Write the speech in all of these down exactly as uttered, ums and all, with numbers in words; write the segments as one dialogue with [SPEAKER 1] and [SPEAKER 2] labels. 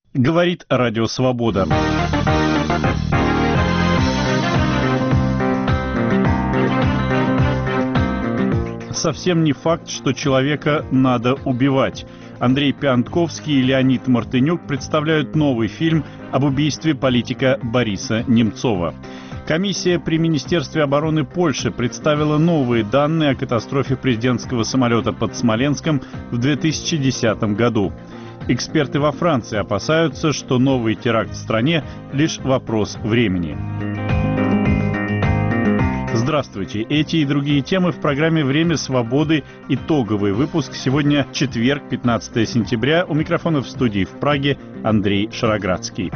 [SPEAKER 1] Говорит Радио Свобода. Совсем не факт, что человека надо убивать. Андрей Пиантковский и Леонид Мартынюк представляют новый фильм об убийстве политика Бориса Немцова. Комиссия при Министерстве обороны Польши представила новые данные о катастрофе президентского самолета под Смоленском в две тысячи десятом году. Эксперты во Франции опасаются, что новый теракт в стране – лишь вопрос времени. Здравствуйте. Эти и другие темы в программе «Время свободы». Итоговый выпуск. Сегодня четверг, пятнадцатое сентября. У микрофона в студии в Праге Андрей Шароградский.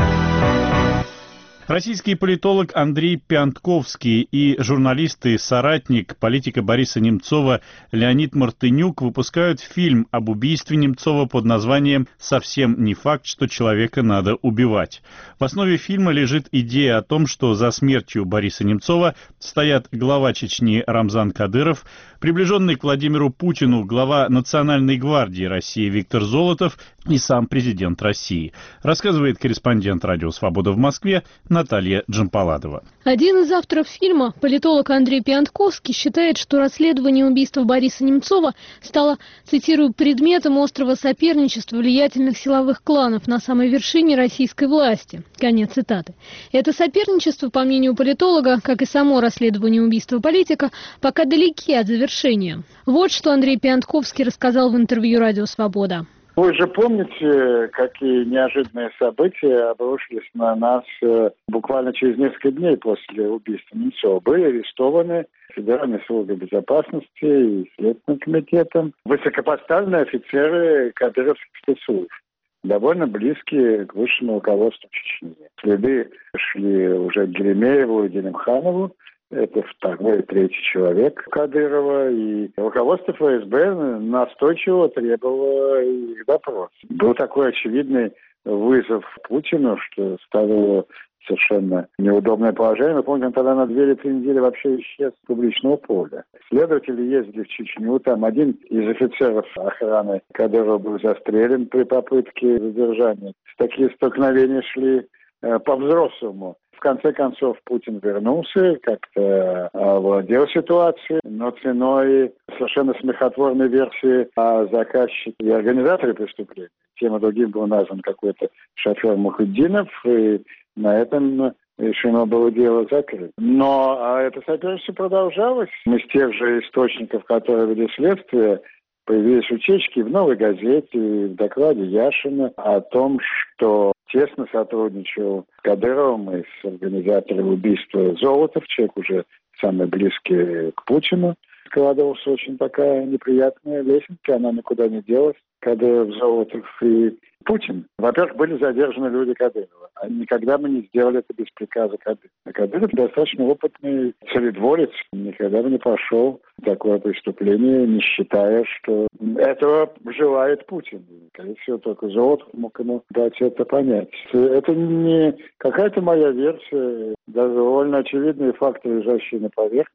[SPEAKER 1] Российский политолог Андрей Пиантковский и журналист и соратник политика Бориса Немцова Леонид Мартынюк выпускают фильм об убийстве Немцова под названием «Совсем не факт, что человека надо убивать». В основе фильма лежит идея о том, что за смертью Бориса Немцова стоят глава Чечни Рамзан Кадыров, приближенный к Владимиру Путину глава Национальной гвардии России Виктор Золотов и сам президент России, рассказывает корреспондент Радио Свобода в Москве Наталья Джампаладова.
[SPEAKER 2] Один из авторов фильма, политолог Андрей Пиантковский, считает, что расследование убийства Бориса Немцова стало, цитирую, предметом острого соперничества влиятельных силовых кланов на самой вершине российской власти. Конец цитаты. Это соперничество, по мнению политолога, как и само расследование убийства политика, пока далеки от завершения. Вот что Андрей Пиантковский рассказал в интервью Радио Свобода.
[SPEAKER 3] Вы же помните, какие неожиданные события обрушились на нас буквально через несколько дней после убийства Немцова. Были арестованы Федеральной службой безопасности и Следственным комитетом высокопоставленные офицеры кадыровских спецслужб, довольно близкие к высшему руководству Чечни. Следы шли уже к Геремееву и Делимханову. Это второй и третий человек Кадырова, и руководство ФСБ настойчиво требовало их допрос. Был такой очевидный вызов Путину, что ставило совершенно неудобное положение. Мы помним, тогда на две или три недели вообще исчез с публичного поля. Следователи ездили в Чечню, там один из офицеров охраны Кадырова был застрелен при попытке задержания. Такие столкновения шли э, по-взрослому. В конце концов, Путин вернулся, как-то овладел ситуацией, но ценой совершенно смехотворной версии о заказчике и организаторе преступления. Тем и другим был назван какой-то шофер Мухутдинов, и на этом решено было дело закрыть. Но а это соперничество продолжалось. Из тех же источников, которые вели следствие, появились утечки в «Новой газете», в докладе Яшина о том, что тесно сотрудничал с Кадыровым и с организатором убийства Золотов, человек уже самый близкий к Путину. Складывалась очень такая неприятная лесенка, она никуда не делась. Кадыров, Золотов и Путин. Во-первых, были задержаны люди Кадырова. Они никогда бы не сделали это без приказа Кадырова. А Кадыров достаточно опытный царедворец, никогда бы не пошел в такое преступление, не считая, что этого желает Путин. Скорее всего, только Золотов мог ему дать это понять. Это не какая-то моя версия, даже довольно очевидные факты, лежащие на поверхности,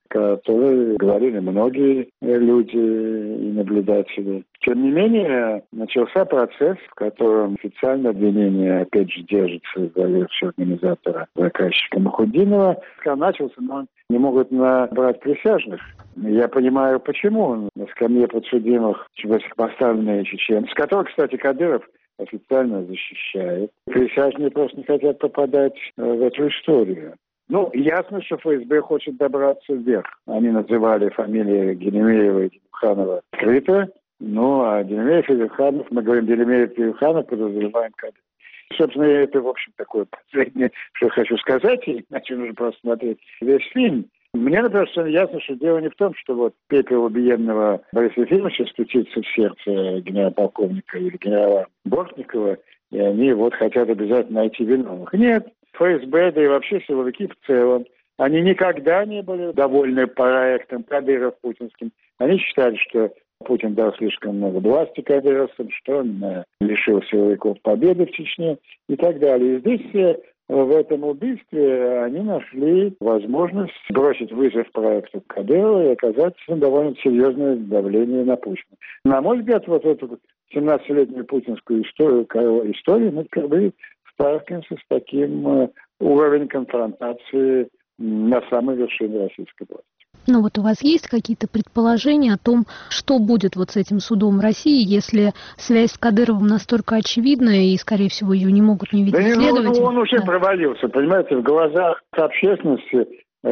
[SPEAKER 3] которые говорили многие люди и наблюдатели. Тем не менее, начался процесс, в котором официальное обвинение, опять же, держится за версию организатора, заказчика Мухутдинова. Начался, но не могут набрать присяжных. Я понимаю, почему. На скамье подсудимых высокопоставленные чеченцы, которых, кстати, Кадыров официально защищает. Присяжные просто не хотят попадать в эту историю. Ну, ясно, что ФСБ хочет добраться вверх. Они называли фамилии Геремеева и Делимханова открыто. Ну, а Геремеев и Делимханов, мы говорим Геремеев и Делимханов, подразумеваем Кадыров. Собственно, это, в общем, такое последнее, что я хочу сказать, иначе нужно просто смотреть весь фильм. Мне, например, совершенно ясно, что дело не в том, что вот пепел убиенного Бориса Ефимовича стучится в сердце генерал-полковника или генерала Бортникова, и они вот хотят обязательно найти виновных. Нет. ФСБ, да и вообще силовики в целом, они никогда не были довольны проектом Кадыров путинским. Они считали, что Путин дал слишком много власти кадыровцам, что он лишил силовиков победы в Чечне и так далее. И здесь в этом убийстве они нашли возможность бросить вызов проекту Кадырова и оказать довольно серьезное давление на Путина. На мой взгляд, вот это семнадцатилетнюю путинскую историю, историю мы впервые сталкиваемся с таким э, уровнем конфронтации на самой вершине российской власти.
[SPEAKER 2] Ну вот у вас есть какие-то предположения о том, что будет вот с этим судом в России, если связь с Кадыровым настолько очевидна и, скорее всего, ее не могут не видеть
[SPEAKER 3] да
[SPEAKER 2] следователи?
[SPEAKER 3] Ну, он уже да. провалился, понимаете, в глазах общественности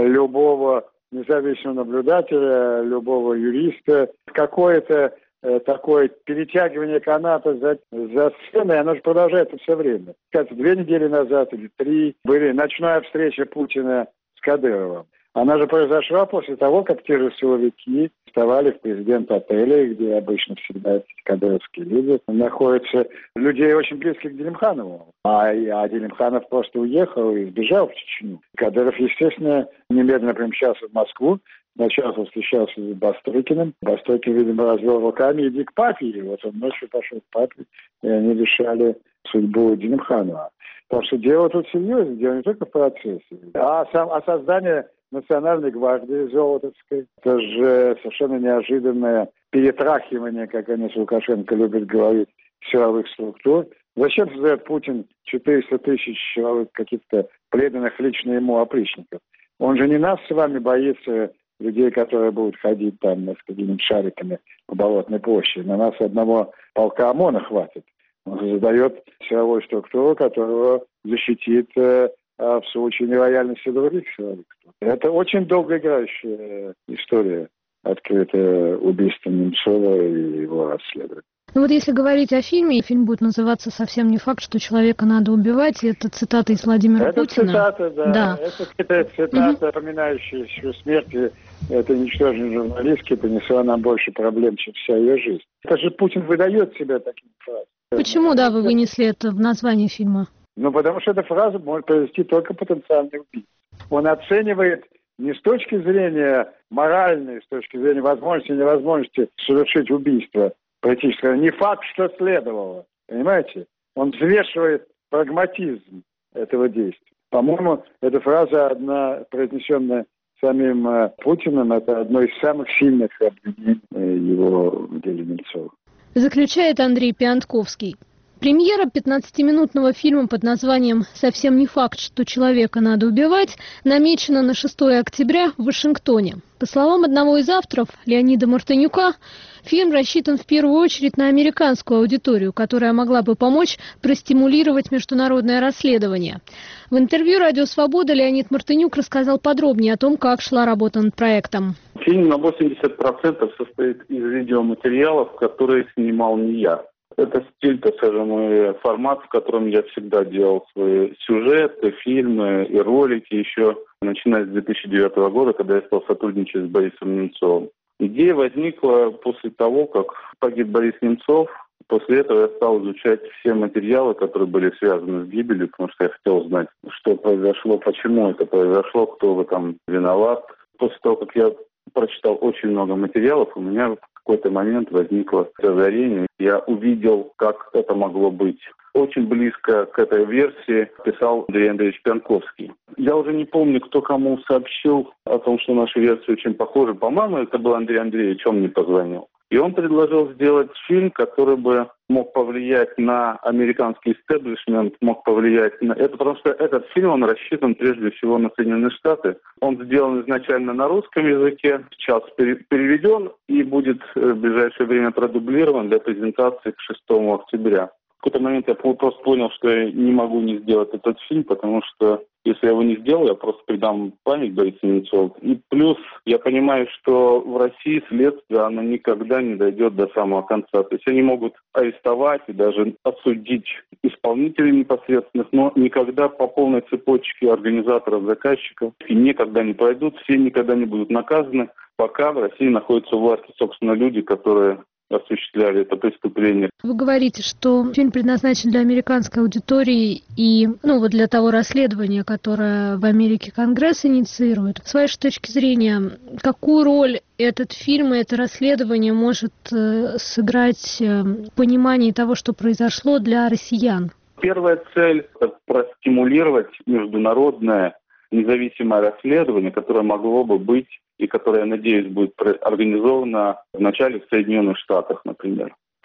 [SPEAKER 3] любого независимого наблюдателя, любого юриста, какое-то э, такое перетягивание каната за, за сценой, оно же продолжается все время. Кажется, две недели назад или три были ночная встреча Путина с Кадыровым. Она же произошла после того, как те же силовики вставали в президент-отеле, где обычно всегда эти кадыровские люди находятся, людей очень близких к Делимханову. А, а Делимханов просто уехал и сбежал в Чечню. Кадыров, естественно, немедленно примчался в Москву, сначала встречался с Бастрыкиным. Бастрыкин, видимо, развел руками: иди к папе. И вот он ночью пошел к папе, и они решали судьбу Делимханова. Так что дело тут серьезное, дело не только в процессе, а, сам, а создание Национальной гвардии Золотовской. Это же совершенно неожиданное перетрахивание, как они с Лукашенко любят говорить, силовых структур. Зачем создает Путин четыреста тысяч человек, каких-то преданных лично ему опричников? Он же не нас с вами боится, людей, которые будут ходить там с какими-нибудь шариками по Болотной площади. На нас одного полка ОМОНа хватит. Он создает силовую структуру, которая защитит э, в случае нелояльности других силовых. Это очень долгоиграющая история, открытая убийством Немцова и его расследования.
[SPEAKER 2] Ну вот если говорить о фильме, фильм будет называться «Совсем не факт, что человека надо убивать». Это цитата из Владимира
[SPEAKER 3] это
[SPEAKER 2] Путина.
[SPEAKER 3] Цитата, да.
[SPEAKER 2] да.
[SPEAKER 3] Это цитата, напоминающая еще смерти этой ничтожной журналистки, принесла нам больше проблем, чем вся ее жизнь. Это же Путин выдает себя таким фразам.
[SPEAKER 2] Почему, да, вы вынесли это в название фильма?
[SPEAKER 3] Ну, потому что эта фраза может произвести только потенциальный убийца. Он оценивает не с точки зрения моральной, с точки зрения возможности и невозможности совершить убийство политического, не факт, что следовало. Понимаете? Он взвешивает прагматизм этого действия. По-моему, эта фраза, одна произнесенная самим э, Путиным, это одно из самых сильных обвинений э, его в деле Немцова.
[SPEAKER 2] Заключает Андрей Пиантковский. Премьера пятнадцатиминутного фильма под названием «Совсем не факт, что человека надо убивать» намечена на шестое октября в Вашингтоне. По словам одного из авторов, Леонида Мартынюка, фильм рассчитан в первую очередь на американскую аудиторию, которая могла бы помочь простимулировать международное расследование. В интервью «Радио Свобода» Леонид Мартынюк рассказал подробнее о том, как шла работа над проектом.
[SPEAKER 4] Фильм на восемьдесят процентов состоит из видеоматериалов, которые снимал не я. Это стиль, так скажем, и формат, в котором я всегда делал свои сюжеты, фильмы и ролики еще, начиная с две тысячи девятого года, когда я стал сотрудничать с Борисом Немцовым. Идея возникла после того, как погиб Борис Немцов. После этого я стал изучать все материалы, которые были связаны с гибелью, потому что я хотел знать, что произошло, почему это произошло, кто в этом виноват. После того, как я прочитал очень много материалов, у меня в какой-то момент возникло озарение. Я увидел, как это могло быть. Очень близко к этой версии писал Андрей Андреевич Пиантковский. Я уже не помню, кто кому сообщил о том, что наши версии очень похожи. По-моему, это был Андрей Андреевич, он мне позвонил. И он предложил сделать фильм, который бы мог повлиять на американский истеблишмент, мог повлиять на это, потому что этот фильм, он рассчитан прежде всего на Соединенные Штаты. Он сделан изначально на русском языке, сейчас переведен и будет в ближайшее время продублирован для презентации к шестому октября. В какой-то момент я просто понял, что я не могу не сделать этот фильм, потому что если я его не сделаю, я просто придам память Борису Немцову. И плюс я понимаю, что в России следствие, оно никогда не дойдет до самого конца. То есть они могут арестовать и даже осудить исполнителей непосредственных, но никогда по полной цепочке организаторов, заказчиков и никогда не пройдут, все никогда не будут наказаны, пока в России находятся у власти, собственно, люди, которые осуществляли это преступление.
[SPEAKER 2] Вы говорите, что фильм предназначен для американской аудитории и, ну, вот для того расследования, которое в Америке Конгресс инициирует. С вашей точки зрения, какую роль этот фильм и это расследование может э, сыграть э, в понимании того, что произошло для россиян?
[SPEAKER 4] Первая цель – это простимулировать международное независимое расследование, которое могло бы быть и которое, я надеюсь, будет организовано вначале в Соединенных Штатах, например.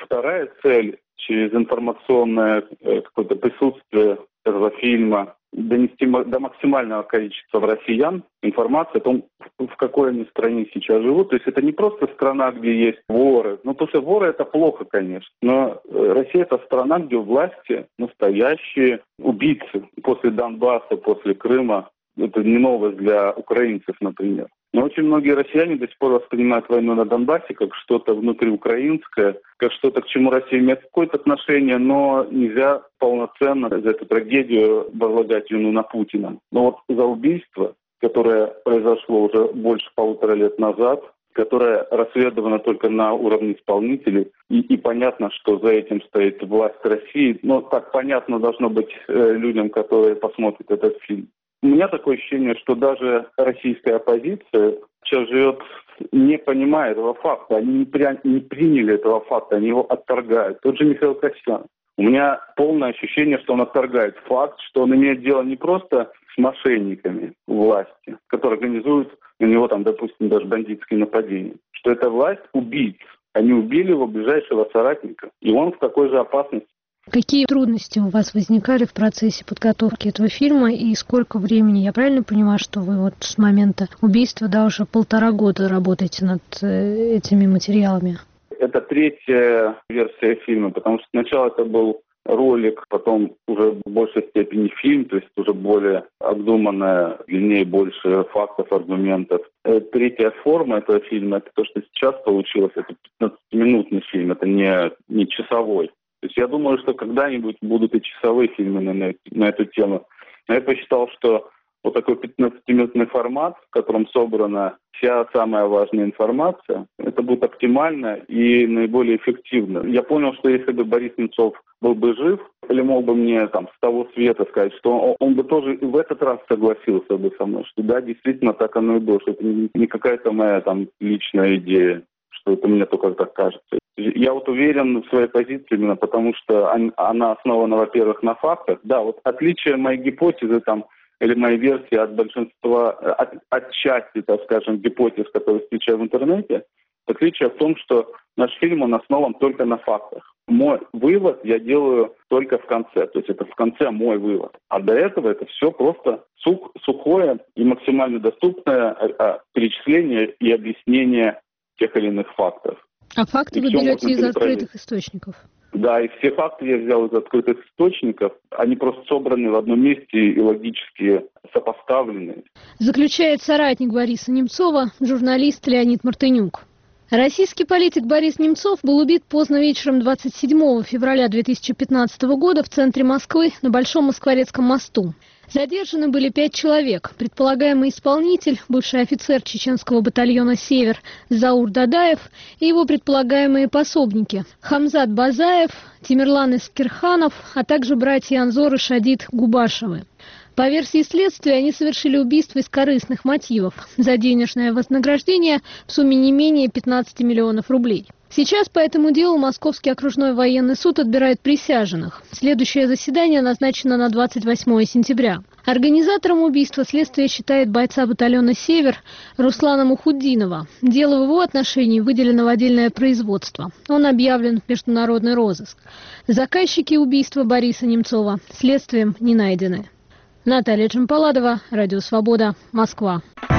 [SPEAKER 4] Вторая цель – через информационное какое-то присутствие этого фильма донести до максимального количества россиян информацию о том, в какой они стране сейчас живут. То есть это не просто страна, где есть воры. Ну, потому что воры – это плохо, конечно. Но Россия – это страна, где у власти настоящие убийцы. После Донбасса, после Крыма. Это не новость для украинцев, например. Но очень многие россияне до сих пор воспринимают войну на Донбассе как что-то внутриукраинское, как что-то, к чему Россия имеет какое-то отношение, но нельзя полноценно за эту трагедию возлагать вину на Путина. Но вот за убийство, которое произошло уже больше полутора лет назад, которое расследовано только на уровне исполнителей, и, и понятно, что за этим стоит власть России, но так понятно должно быть э, людям, которые посмотрят этот фильм. У меня такое ощущение, что даже российская оппозиция сейчас живет, не понимая этого факта. Они не, при, не приняли этого факта, они его отторгают. Тот же Михаил Касьян. У меня полное ощущение, что он отторгает факт, что он имеет дело не просто с мошенниками власти, которые организуют на него, там, допустим, даже бандитские нападения, что это власть убийц. Они убили его ближайшего соратника, и он в такой же опасности.
[SPEAKER 2] Какие трудности у вас возникали в процессе подготовки этого фильма и сколько времени? Я правильно понимаю, что вы вот с момента убийства, да, уже полтора года работаете над этими материалами?
[SPEAKER 4] Это третья версия фильма, потому что сначала это был ролик, потом уже в большей степени фильм, то есть уже более обдуманная, длиннее, больше фактов, аргументов. Третья форма этого фильма, это то, что сейчас получилось, это пятнадцатиминутный фильм, это не, не часовой. То есть я думаю, что когда-нибудь будут и часовые фильмы на, на, на эту тему. Но я посчитал, что вот такой пятнадцатиминутный формат, в котором собрана вся самая важная информация, это будет оптимально и наиболее эффективно. Я понял, что если бы Борис Немцов был бы жив, или мог бы мне там с того света сказать, что он, он бы тоже и в этот раз согласился бы со мной, что да, действительно так оно и было, что это не, не какая-то моя там личная идея, что это мне только так кажется. Я вот уверен в своей позиции именно потому, что она основана, во-первых, на фактах. Да, вот отличие моей гипотезы там или моей версии от большинства, от, от части, так скажем, гипотез, которые встречаю в интернете, отличие в том, что наш фильм, он основан только на фактах. Мой вывод я делаю только в конце, то есть это в конце мой вывод. А до этого это все просто сух, сухое и максимально доступное перечисление и объяснение тех или иных фактов.
[SPEAKER 2] А факты вы берете из открытых источников?
[SPEAKER 4] Да, и все факты я взял из открытых источников. Они просто собраны в одном месте и логически сопоставлены.
[SPEAKER 2] Заключает соратник Бориса Немцова, журналист Леонид Мартынюк. Российский политик Борис Немцов был убит поздно вечером двадцать седьмого февраля две тысячи пятнадцатого года в центре Москвы на Большом Москворецком мосту. Задержаны были пять человек. Предполагаемый исполнитель, бывший офицер чеченского батальона «Север» Заур Дадаев и его предполагаемые пособники Хамзат Базаев, Тимирлан Искирханов, а также братья Анзор и Шадид Губашевы. По версии следствия, они совершили убийство из корыстных мотивов за денежное вознаграждение в сумме не менее пятнадцати миллионов рублей. Сейчас по этому делу Московский окружной военный суд отбирает присяжных. Следующее заседание назначено на двадцать восьмое сентября. Организатором убийства следствие считает бойца батальона «Север» Руслана Мухуддинова. Дело в его отношении выделено в отдельное производство. Он объявлен в международный розыск. Заказчики убийства Бориса Немцова следствием не найдены. Наталья Джампаладова, Радио Свобода, Москва.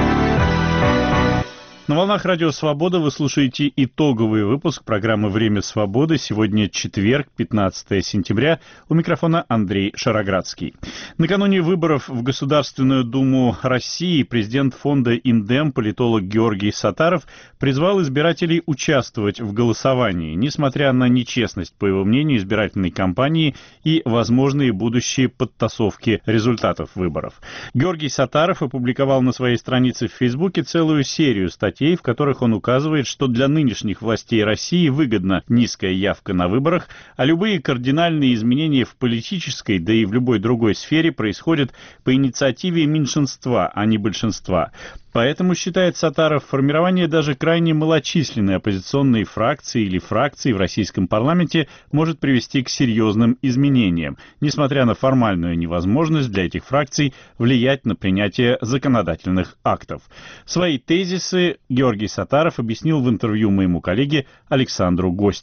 [SPEAKER 1] На волнах Радио Свобода вы слушаете итоговый выпуск программы «Время свободы». Сегодня четверг, пятнадцатое сентября. У микрофона Андрей Шароградский. Накануне выборов в Государственную Думу России президент фонда «Индем», политолог Георгий Саттаров, призвал избирателей участвовать в голосовании, несмотря на нечестность, по его мнению, избирательной кампании и возможные будущие подтасовки результатов выборов. Георгий Саттаров опубликовал на своей странице в Фейсбуке целую серию статей, в которых он указывает, что для нынешних властей России выгодна низкая явка на выборах, а любые кардинальные изменения в политической, да и в любой другой сфере происходят по инициативе меньшинства, а не большинства. Поэтому, считает Саттаров, формирование даже крайне малочисленной оппозиционной фракции или фракции в российском парламенте может привести к серьезным изменениям, несмотря на формальную невозможность для этих фракций влиять на принятие законодательных актов. Свои тезисы Георгий Саттаров объяснил в интервью моему коллеге Александру Гостеву.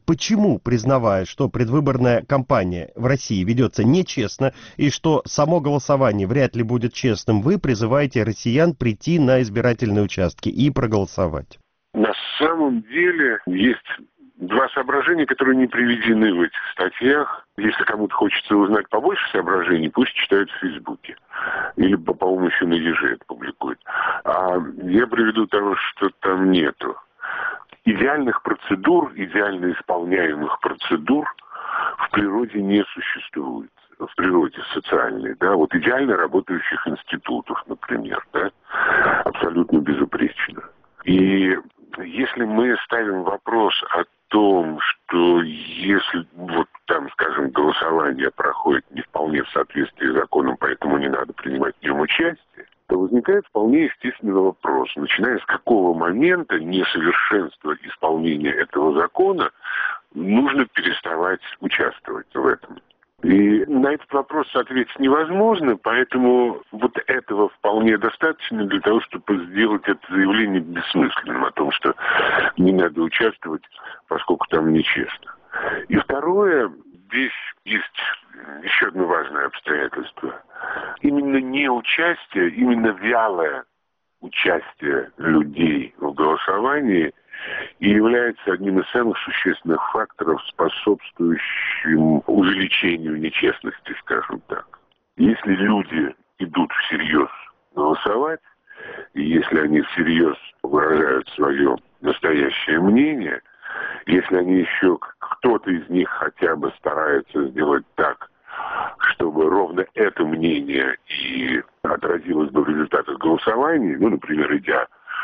[SPEAKER 5] почему, признавая, что предвыборная кампания в России ведется нечестно и что само голосование вряд ли будет честным, вы призываете россиян прийти на избирательные участки и проголосовать?
[SPEAKER 6] На самом деле есть два соображения, которые не приведены в этих статьях. Если кому-то хочется узнать побольше соображений, пусть читают в Фейсбуке. Или, по-моему, еще на Еже это публикуют. А я приведу того, что там нету. Идеальных процедур, идеально исполняемых процедур в природе не существует. В природе социальной, да, вот идеально работающих институтов, например, да, абсолютно безупречно. И если мы ставим вопрос о том, что если вот там, скажем, голосование проходит не вполне в соответствии с законом, поэтому не надо принимать в нем участие, то возникает вполне естественный вопрос, начиная с какого момента несовершенства исполнения этого закона нужно переставать участвовать в этом. И на этот вопрос ответить невозможно, поэтому вот этого вполне достаточно для того, чтобы сделать это заявление бессмысленным о том, что не надо участвовать, поскольку там нечестно. И второе, здесь есть еще одно важное обстоятельство. Именно неучастие, именно вялое участие людей в голосовании и является одним из самых существенных факторов, способствующим увеличению нечестности, скажем так. Если люди идут всерьез голосовать, и если они всерьез выражают свое настоящее мнение, если они еще, кто-то из них хотя бы старается сделать так, чтобы ровно это мнение и отразилось бы в результатах голосования, ну, например, идя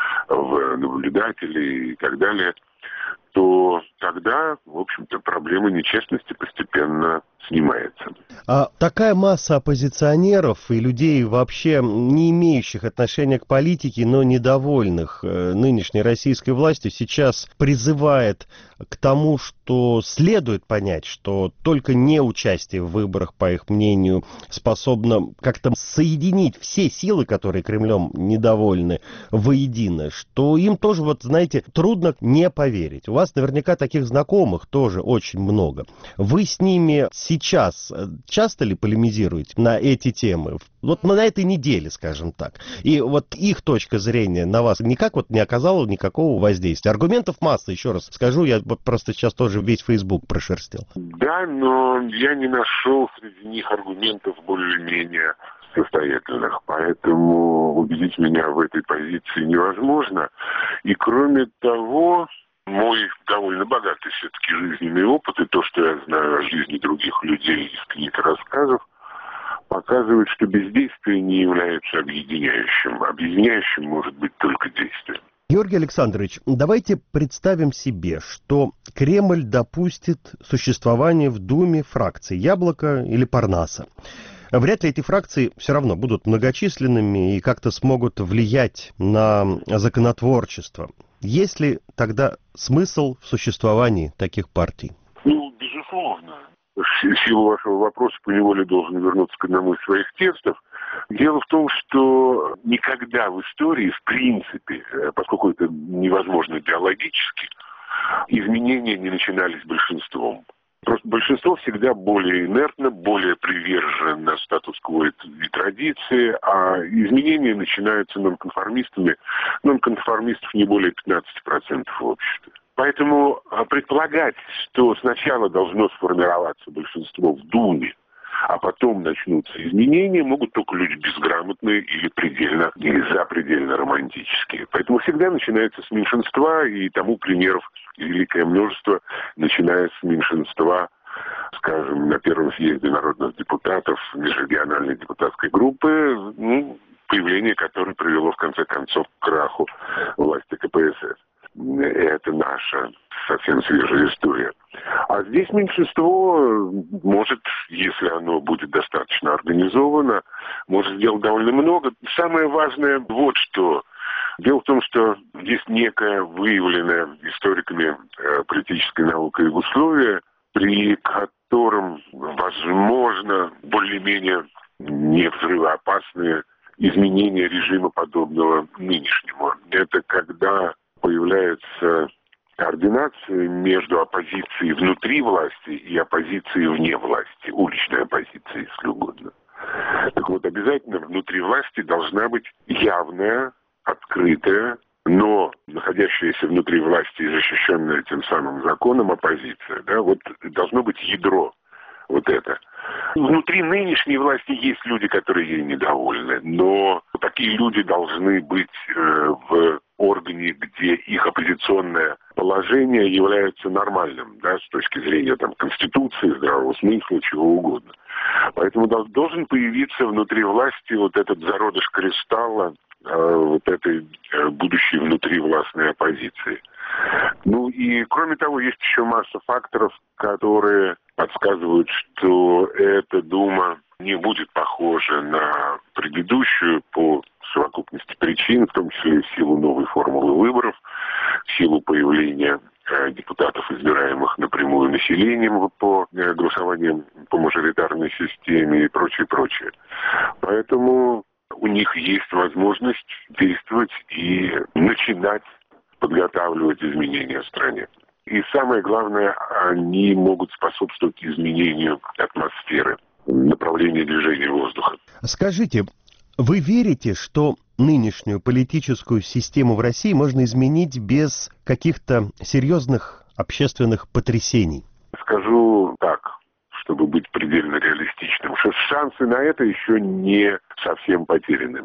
[SPEAKER 6] в наблюдатели и так далее, то тогда, в общем-то, проблема нечестности постепенно снимается.
[SPEAKER 5] А такая масса оппозиционеров и людей, вообще не имеющих отношения к политике, но недовольных э, нынешней российской властью, сейчас призывает к тому, что следует понять, что только неучастие в выборах, по их мнению, способно как-то соединить все силы, которые Кремлем недовольны, воедино, что им тоже, вот знаете, трудно не поверить. У вас наверняка таких знакомых тоже очень много. Вы с ними сейчас часто ли полемизируете на эти темы? Вот на этой неделе, скажем так. И вот их точка зрения на вас никак вот не оказала никакого воздействия. Аргументов масса, еще раз скажу, я просто сейчас тоже весь Facebook прошерстил.
[SPEAKER 6] Да, но я не нашел среди них аргументов более-менее состоятельных, поэтому убедить меня в этой позиции невозможно. И кроме того, мой довольно богатый все-таки жизненный опыт и то, что я знаю о жизни других людей из книг и рассказов, показывает, что бездействие не является объединяющим. Объединяющим может быть только действие.
[SPEAKER 5] Георгий Александрович, давайте представим себе, что Кремль допустит существование в Думе фракций «Яблоко» или «Парнаса». Вряд ли эти фракции все равно будут многочисленными и как-то смогут влиять на законотворчество. Есть ли тогда смысл в существовании таких партий?
[SPEAKER 6] Ну, безусловно. В силу вашего вопроса поневоле должен вернуться к одному из своих текстов. Дело в том, что никогда в истории, в принципе, поскольку это невозможно биологически, изменения не начинались большинством. Просто большинство всегда более инертно, более привержено статус-кво и традиции, а изменения начинаются нонконформистами. Нонконформистов не более пятнадцать процентов в обществе. Поэтому предполагать, что сначала должно сформироваться большинство в Думе, а потом начнутся изменения, могут только люди безграмотные или предельно, или запредельно романтические. Поэтому всегда начинается с меньшинства, и тому примеров великое множество, начиная с меньшинства, скажем, на первом съезде народных депутатов межрегиональной депутатской группы, ну, появление которой привело в конце концов к краху власти ка пэ эс эс. Это наша совсем свежая история. А здесь меньшинство может, если оно будет достаточно организовано, может сделать довольно много. Самое важное вот что. Дело в том, что здесь некое выявленное историками э, политической наукой условие, при котором возможно более-менее не взрывоопасные изменения режима, подобного нынешнему. Это когда появляется координация между оппозицией внутри власти и оппозицией вне власти, уличной оппозицией, если угодно. Так вот, обязательно внутри власти должна быть явная, открытая, но находящаяся внутри власти и защищенная тем самым законом оппозиция. Да, вот должно быть ядро. Вот это. Внутри нынешней власти есть люди, которые ей недовольны, но такие люди должны быть э, в органе, где их оппозиционное положение является нормальным, да, с точки зрения там, Конституции, здравого смысла, чего угодно. Поэтому должен появиться внутри власти вот этот зародыш кристалла, э, вот этой э, будущей внутривластной оппозиции. Ну и, кроме того, есть еще масса факторов, которые подсказывают, что эта Дума не будет похожа на предыдущую по совокупности причин, в том числе в силу новой формулы выборов, в силу появления э, депутатов, избираемых напрямую населением по э, голосованию по мажоритарной системе и прочее, прочее. Поэтому у них есть возможность действовать и начинать подготавливать изменения в стране. И самое главное, они могут способствовать изменению атмосферы, направления движения воздуха.
[SPEAKER 5] Скажите, вы верите, что нынешнюю политическую систему в России можно изменить без каких-то серьезных общественных потрясений?
[SPEAKER 6] Скажу так, чтобы быть предельно реалистичным, что шансы на это еще не совсем потеряны.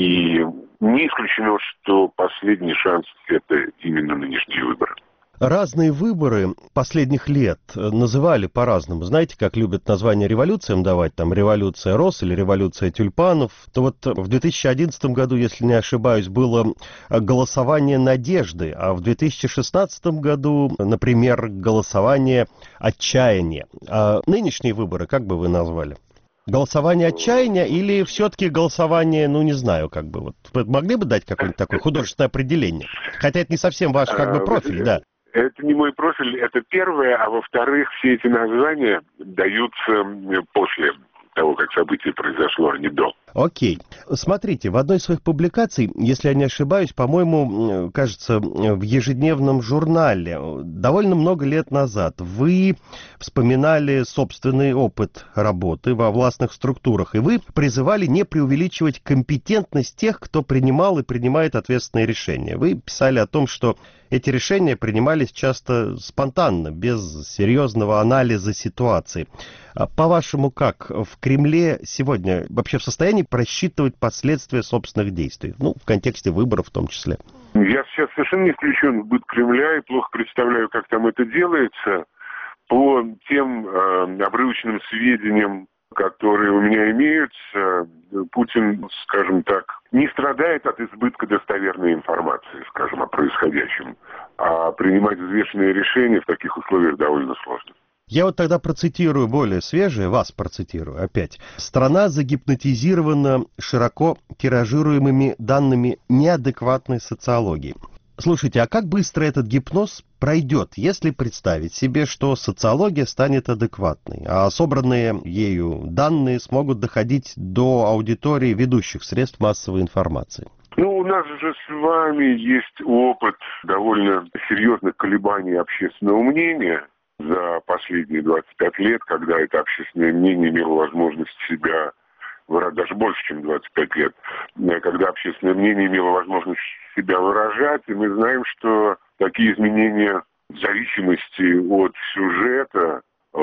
[SPEAKER 6] И не исключено, что последний шанс – это именно нынешние выборы.
[SPEAKER 5] Разные выборы последних лет называли по-разному. Знаете, как любят названия революциям давать, там революция роз или революция тюльпанов. То вот в две тысячи одиннадцатом году, если не ошибаюсь, было голосование надежды, а в две тысячи шестнадцатом году, например, голосование отчаяния. А нынешние выборы как бы вы назвали? Голосование отчаяния или все-таки голосование, ну, не знаю, как бы, вот, вы могли бы дать какое-нибудь такое художественное определение? Хотя это не совсем ваш, как бы, профиль, да.
[SPEAKER 6] Это не мой профиль, это первое, а во-вторых, все эти названия даются после того, как событие произошло, а не до.
[SPEAKER 5] Окей. Смотрите, в одной из своих публикаций, если я не ошибаюсь, по-моему, кажется, в ежедневном журнале, довольно много лет назад, вы вспоминали собственный опыт работы во властных структурах, и вы призывали не преувеличивать компетентность тех, кто принимал и принимает ответственные решения. Вы писали о том, что эти решения принимались часто спонтанно, без серьезного анализа ситуации. По-вашему, как в Кремле сегодня вообще в состоянии просчитывать последствия собственных действий? Ну, в контексте выборов в том числе.
[SPEAKER 6] Я сейчас совершенно не включен в быт Кремля и плохо представляю, как там это делается. По тем э, обрывочным сведениям, которые у меня имеются, Путин, скажем так, не страдает от избытка достоверной информации, скажем, о происходящем. А принимать взвешенные решения в таких условиях довольно сложно.
[SPEAKER 5] Я вот тогда процитирую более свежее, вас процитирую опять. «Страна загипнотизирована широко тиражируемыми данными неадекватной социологии». Слушайте, а как быстро этот гипноз пройдет, если представить себе, что социология станет адекватной, а собранные ею данные смогут доходить до аудитории ведущих средств массовой информации?
[SPEAKER 6] Ну, у нас же с вами есть опыт довольно серьезных колебаний общественного мнения за последние двадцать пять лет, когда это общественное мнение имело возможность себя выражать, даже больше, чем двадцать пять лет, когда общественное мнение имело возможность себя выражать, и мы знаем, что такие изменения в зависимости от сюжета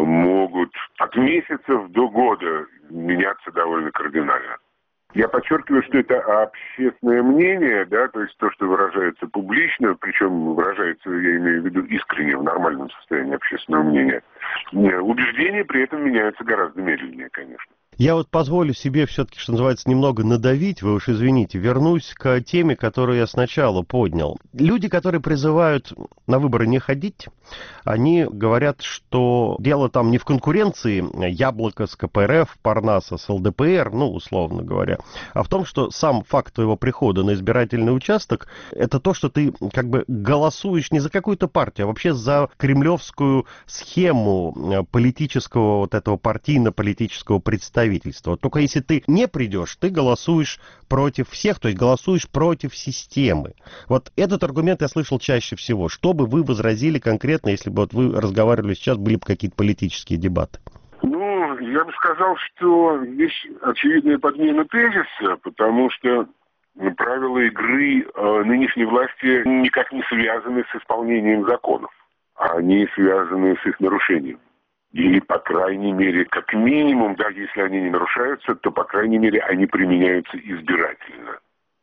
[SPEAKER 6] могут от месяцев до года меняться довольно кардинально. Я подчеркиваю, что это общественное мнение, да, то есть то, что выражается публично, причем выражается, я имею в виду, искренне, в нормальном состоянии общественного мнения. Убеждения при этом меняются гораздо медленнее, конечно.
[SPEAKER 5] Я вот позволю себе все-таки, что называется, немного надавить, вы уж извините, вернусь к теме, которую я сначала поднял. Люди, которые призывают на выборы не ходить, они говорят, что дело там не в конкуренции Яблоко с ка пэ эр эф, Парнаса с эл дэ пэ эр, ну, условно говоря, а в том, что сам факт твоего прихода на избирательный участок – это то, что ты как бы голосуешь не за какую-то партию, а вообще за кремлевскую схему политического, вот этого партийно-политического представительства правительства. Вот только если ты не придешь, ты голосуешь против всех, то есть голосуешь против системы. Вот этот аргумент я слышал чаще всего. Что бы вы возразили конкретно, если бы вот вы разговаривали сейчас, были бы какие-то политические дебаты?
[SPEAKER 6] Ну, я бы сказал, что здесь очевидная подмена тезиса, потому что правила игры э, нынешней власти никак не связаны с исполнением законов. Они связаны с их нарушением. Или, по крайней мере, как минимум, да, если они не нарушаются, то, по крайней мере, они применяются избирательно.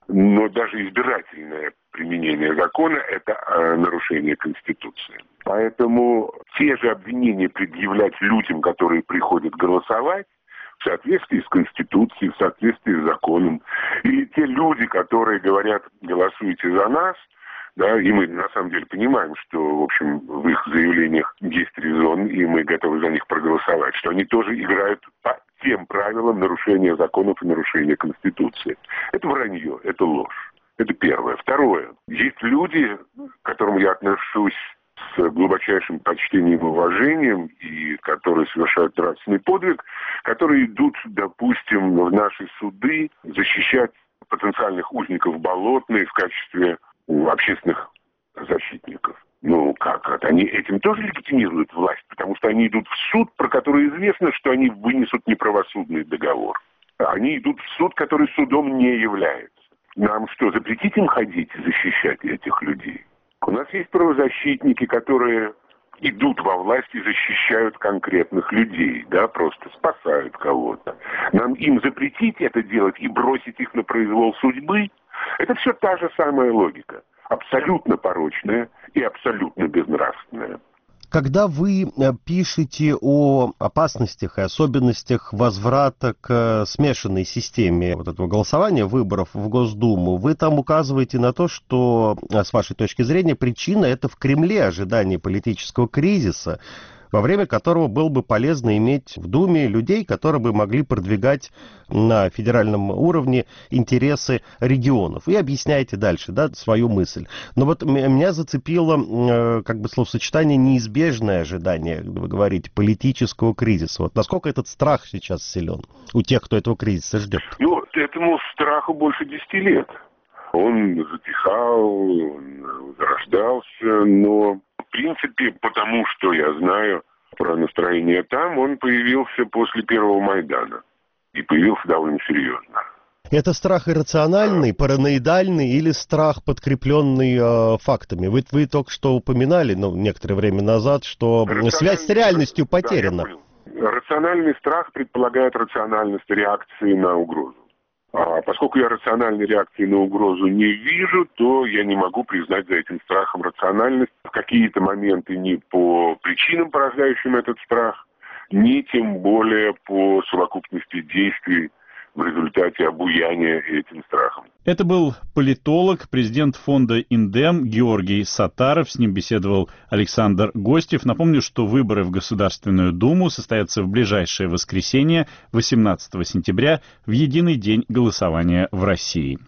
[SPEAKER 6] Но даже избирательное применение закона – это э, нарушение Конституции. Поэтому те же обвинения предъявлять людям, которые приходят голосовать, в соответствии с Конституцией, в соответствии с законом. И те люди, которые говорят «голосуйте за нас», да, и мы на самом деле понимаем, что, в общем, в их заявлениях есть резон, и мы готовы за них проголосовать, что они тоже играют по тем правилам нарушения законов и нарушения Конституции. Это вранье, это ложь. Это первое. Второе. Есть люди, к которым я отношусь с глубочайшим почтением и уважением, и которые совершают нравственный подвиг, которые идут, допустим, в наши суды защищать потенциальных узников Болотной в качестве общественных защитников. Ну, как это? Они этим тоже легитимируют власть, потому что они идут в суд, про который известно, что они вынесут неправосудный договор. Они идут в суд, который судом не является. Нам что, запретить им ходить и защищать этих людей? У нас есть правозащитники, которые идут во власть и защищают конкретных людей, да, просто спасают кого-то. Нам им запретить это делать и бросить их на произвол судьбы? Это все та же самая логика. Абсолютно порочная и абсолютно безнравственная.
[SPEAKER 5] Когда вы пишете о опасностях и особенностях возврата к смешанной системе вот этого голосования, выборов в Госдуму, вы там указываете на то, что, с вашей точки зрения, причина это в Кремле ожидание политического кризиса, во время которого было бы полезно иметь в Думе людей, которые бы могли продвигать на федеральном уровне интересы регионов. И объясняете дальше, да, свою мысль. Но вот меня зацепило как бы словосочетание «неизбежное ожидание», вы говорите, политического кризиса. Вот насколько этот страх сейчас силен у тех, кто этого кризиса ждет?
[SPEAKER 6] Ну, этому страху больше десяти лет. Он затихал, он зарождался, но в принципе, потому что я знаю про настроение там, он появился после первого Майдана. И появился довольно серьезно.
[SPEAKER 5] Это страх иррациональный, параноидальный или страх, подкрепленный э, фактами? Вы, вы только что упоминали, ну, некоторое время назад, что связь с реальностью потеряна.
[SPEAKER 6] Да, рациональный страх предполагает рациональность реакции на угрозу. А поскольку я рациональной реакции на угрозу не вижу, то я не могу признать за этим страхом рациональность. В какие-то моменты ни по причинам, порождающим этот страх, ни тем более по совокупности действий в результате обуяния этим страхом.
[SPEAKER 1] Это был политолог, президент фонда «Индем» Георгий Саттаров. С ним беседовал Александр Гостев. Напомню, что выборы в Государственную Думу состоятся в ближайшее воскресенье, восемнадцатого сентября, в единый день голосования в России.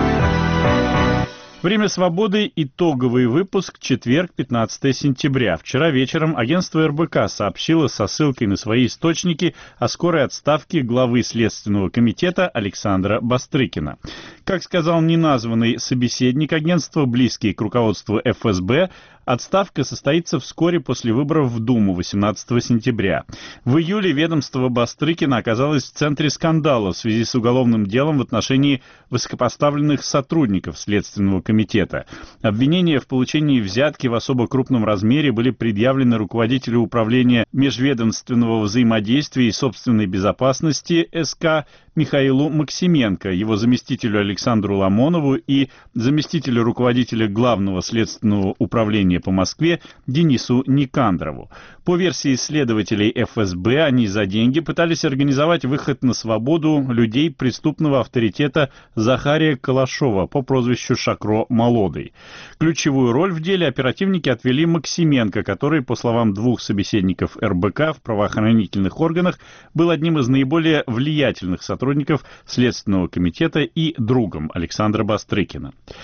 [SPEAKER 1] Время свободы. Итоговый выпуск. Четверг, пятнадцатого сентября. Вчера вечером агентство эр бэ ка сообщило со ссылкой на свои источники о скорой отставке главы Следственного комитета Александра Бастрыкина. Как сказал неназванный собеседник агентства, близкий к руководству эф эс бэ, отставка состоится вскоре после выборов в Думу восемнадцатого сентября. В июле ведомство Бастрыкина оказалось в центре скандала в связи с уголовным делом в отношении высокопоставленных сотрудников Следственного комитета. Обвинения в получении взятки в особо крупном размере были предъявлены руководителю управления межведомственного взаимодействия и собственной безопасности эс ка Михаилу Максименко, его заместителю Александру Ламонову и заместителю руководителя Главного следственного управления по Москве Денису Никандрову. По версии следователей эф эс бэ, они за деньги пытались организовать выход на свободу людей преступного авторитета Захария Калашова по прозвищу Шакро Молодый. Ключевую роль в деле оперативники отвели Максименко, который, по словам двух собеседников эр бэ ка в правоохранительных органах, был одним из наиболее влиятельных сотрудников Следственного комитета и другом Александра Бастрыкина.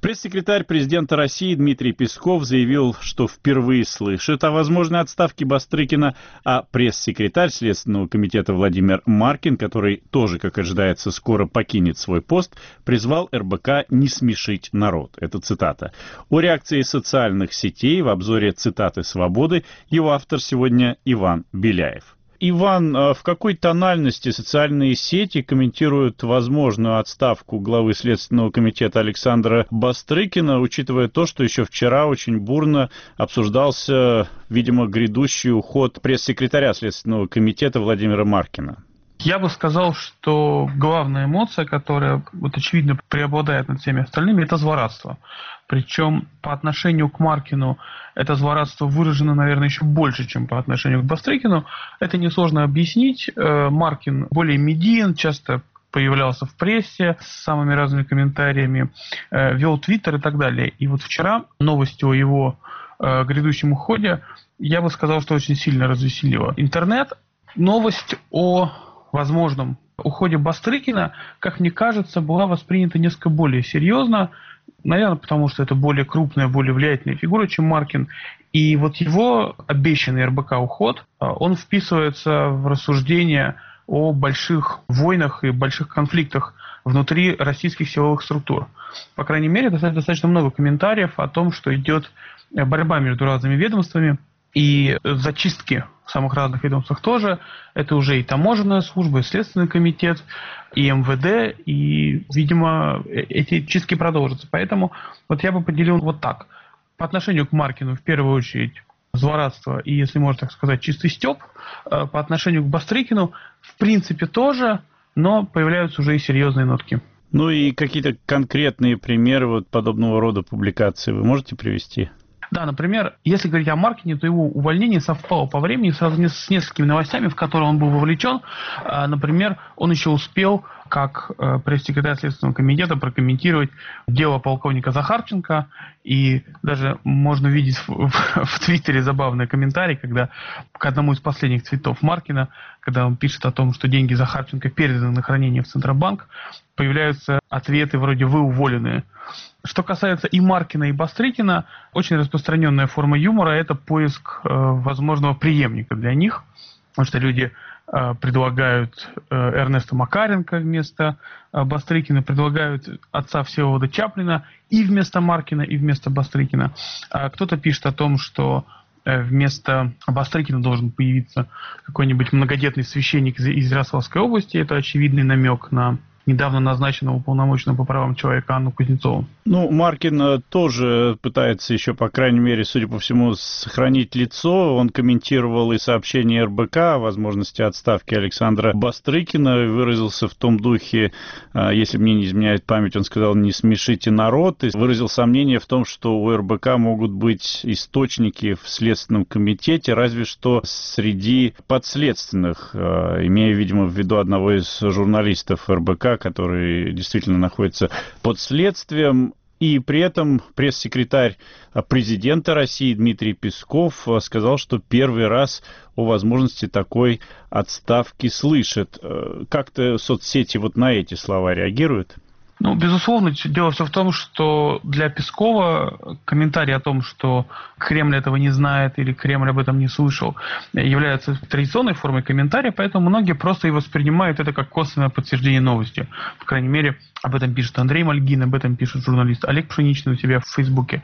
[SPEAKER 1] Пресс-секретарь президента России Дмитрий Песков заявил, что впервые слышит о возможной отставке Бастрыкина, а пресс-секретарь Следственного комитета Владимир Маркин, который тоже, как ожидается, скоро покинет свой пост, призвал эр бэ ка не смешить народ. Это цитата. О реакции социальных сетей в обзоре «Цитаты свободы» его автор сегодня Иван Беляев. Иван, в какой тональности социальные сети комментируют возможную отставку главы Следственного комитета Александра Бастрыкина, учитывая то, что еще вчера очень бурно обсуждался, видимо, грядущий уход пресс-секретаря Следственного комитета Владимира Маркина?
[SPEAKER 7] Я бы сказал, что главная эмоция, которая, вот, очевидно, преобладает над всеми остальными, это злорадство. Причем по отношению к Маркину это злорадство выражено, наверное, еще больше, чем по отношению к Бастрыкину. Это несложно объяснить. Маркин более медиен, часто появлялся в прессе с самыми разными комментариями, вел твиттер и так далее. И вот вчера новость о его грядущем уходе, я бы сказал, что очень сильно развеселила интернет. Новость о возможном уходе Бастрыкина, как мне кажется, была воспринята несколько более серьезно. Наверное, потому что это более крупная, более влиятельная фигура, чем Маркин. И вот его обещанный эр бэ ка уход, он вписывается в рассуждения о больших войнах и больших конфликтах внутри российских силовых структур. По крайней мере, достаточно много комментариев о том, что идет борьба между разными ведомствами и зачистки в самых разных ведомствах тоже. Это уже и таможенная служба, и Следственный комитет, и эм вэ дэ, и, видимо, эти чистки продолжатся. Поэтому вот я бы поделил вот так. По отношению к Маркину, в первую очередь, злорадство и, если можно так сказать, чистый стёб. По отношению к Бастрыкину, в принципе, тоже, но появляются уже и серьезные нотки.
[SPEAKER 1] Ну и какие-то конкретные примеры вот подобного рода публикаций вы можете привести?
[SPEAKER 7] Да, например, если говорить о Маркине, то его увольнение совпало по времени сразу с несколькими новостями, в которые он был вовлечен. Например, он еще успел, как пресс-секретарь Следственного комитета, прокомментировать дело полковника Захарченко. И даже можно видеть в, в, в Твиттере забавный комментарий, когда к одному из последних твитов Маркина, когда он пишет о том, что деньги Захарченко переданы на хранение в Центробанк, появляются ответы вроде «вы уволены». Что касается и Маркина, и Бастрыкина, очень распространенная форма юмора – это поиск э, возможного преемника для них. Потому что люди э, предлагают э, Эрнеста Макаренко вместо э, Бастрыкина, предлагают отца Всеволода Чаплина и вместо Маркина, и вместо Бастрыкина. А кто-то пишет о том, что э, вместо Бастрыкина должен появиться какой-нибудь многодетный священник из, из Ярославской области. Это очевидный намек на недавно назначенного уполномоченного по правам человека Анну Кузнецову.
[SPEAKER 1] Ну, Маркин тоже пытается еще, по крайней мере, судя по всему, сохранить лицо. Он комментировал и сообщение эр бэ ка о возможности отставки Александра Бастрыкина, выразился в том духе, если мне не изменяет память, он сказал: не смешите народ, и выразил сомнение в том, что у эр бэ ка могут быть источники в Следственном комитете, разве что среди подследственных, имея, видимо, в виду одного из журналистов эр бэ ка, который действительно находится под следствием. И при этом пресс-секретарь президента России Дмитрий Песков сказал, что первый раз о возможности такой отставки слышит. Как-то соцсети вот на эти слова реагируют?
[SPEAKER 7] Ну, безусловно, дело все в том, что для Пескова комментарий о том, что Кремль этого не знает или Кремль об этом не слышал, является традиционной формой комментария, поэтому многие просто и воспринимают это как косвенное подтверждение новости. По крайней мере, об этом пишет Андрей Мальгин, об этом пишет журналист Олег Пшеничный у себя в Фейсбуке.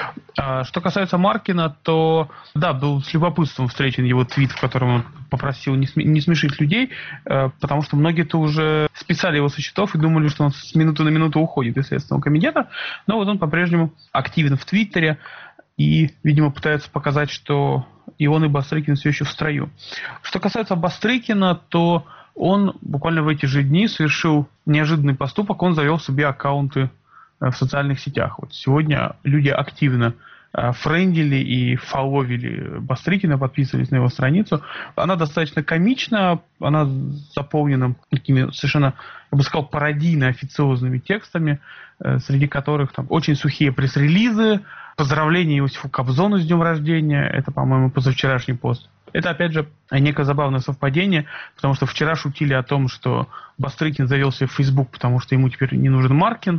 [SPEAKER 7] А что касается Маркина, то, да, был с любопытством встречен его твит, в котором он попросил не, см- не смешить людей, потому что многие-то уже списали его со счетов и думали, что он с минуты на минуту уходит из Следственного комитета, но вот он по-прежнему активен в Твиттере и, видимо, пытается показать, что и он, и Бастрыкин все еще в строю. Что касается Бастрыкина, то он буквально в эти же дни совершил неожиданный поступок, он завел себе аккаунты в социальных сетях. Вот сегодня люди активно френдили и фолловили Бастрыкина, подписывались на его страницу. Она достаточно комична, она заполнена такими совершенно, я бы сказал, пародийно-официозными текстами, среди которых там очень сухие пресс-релизы, поздравления Иосифу Кобзону с днем рождения, это, по-моему, позавчерашний пост. Это, опять же, некое забавное совпадение, потому что вчера шутили о том, что Бастрыкин завел себе в Facebook, потому что ему теперь не нужен Маркин.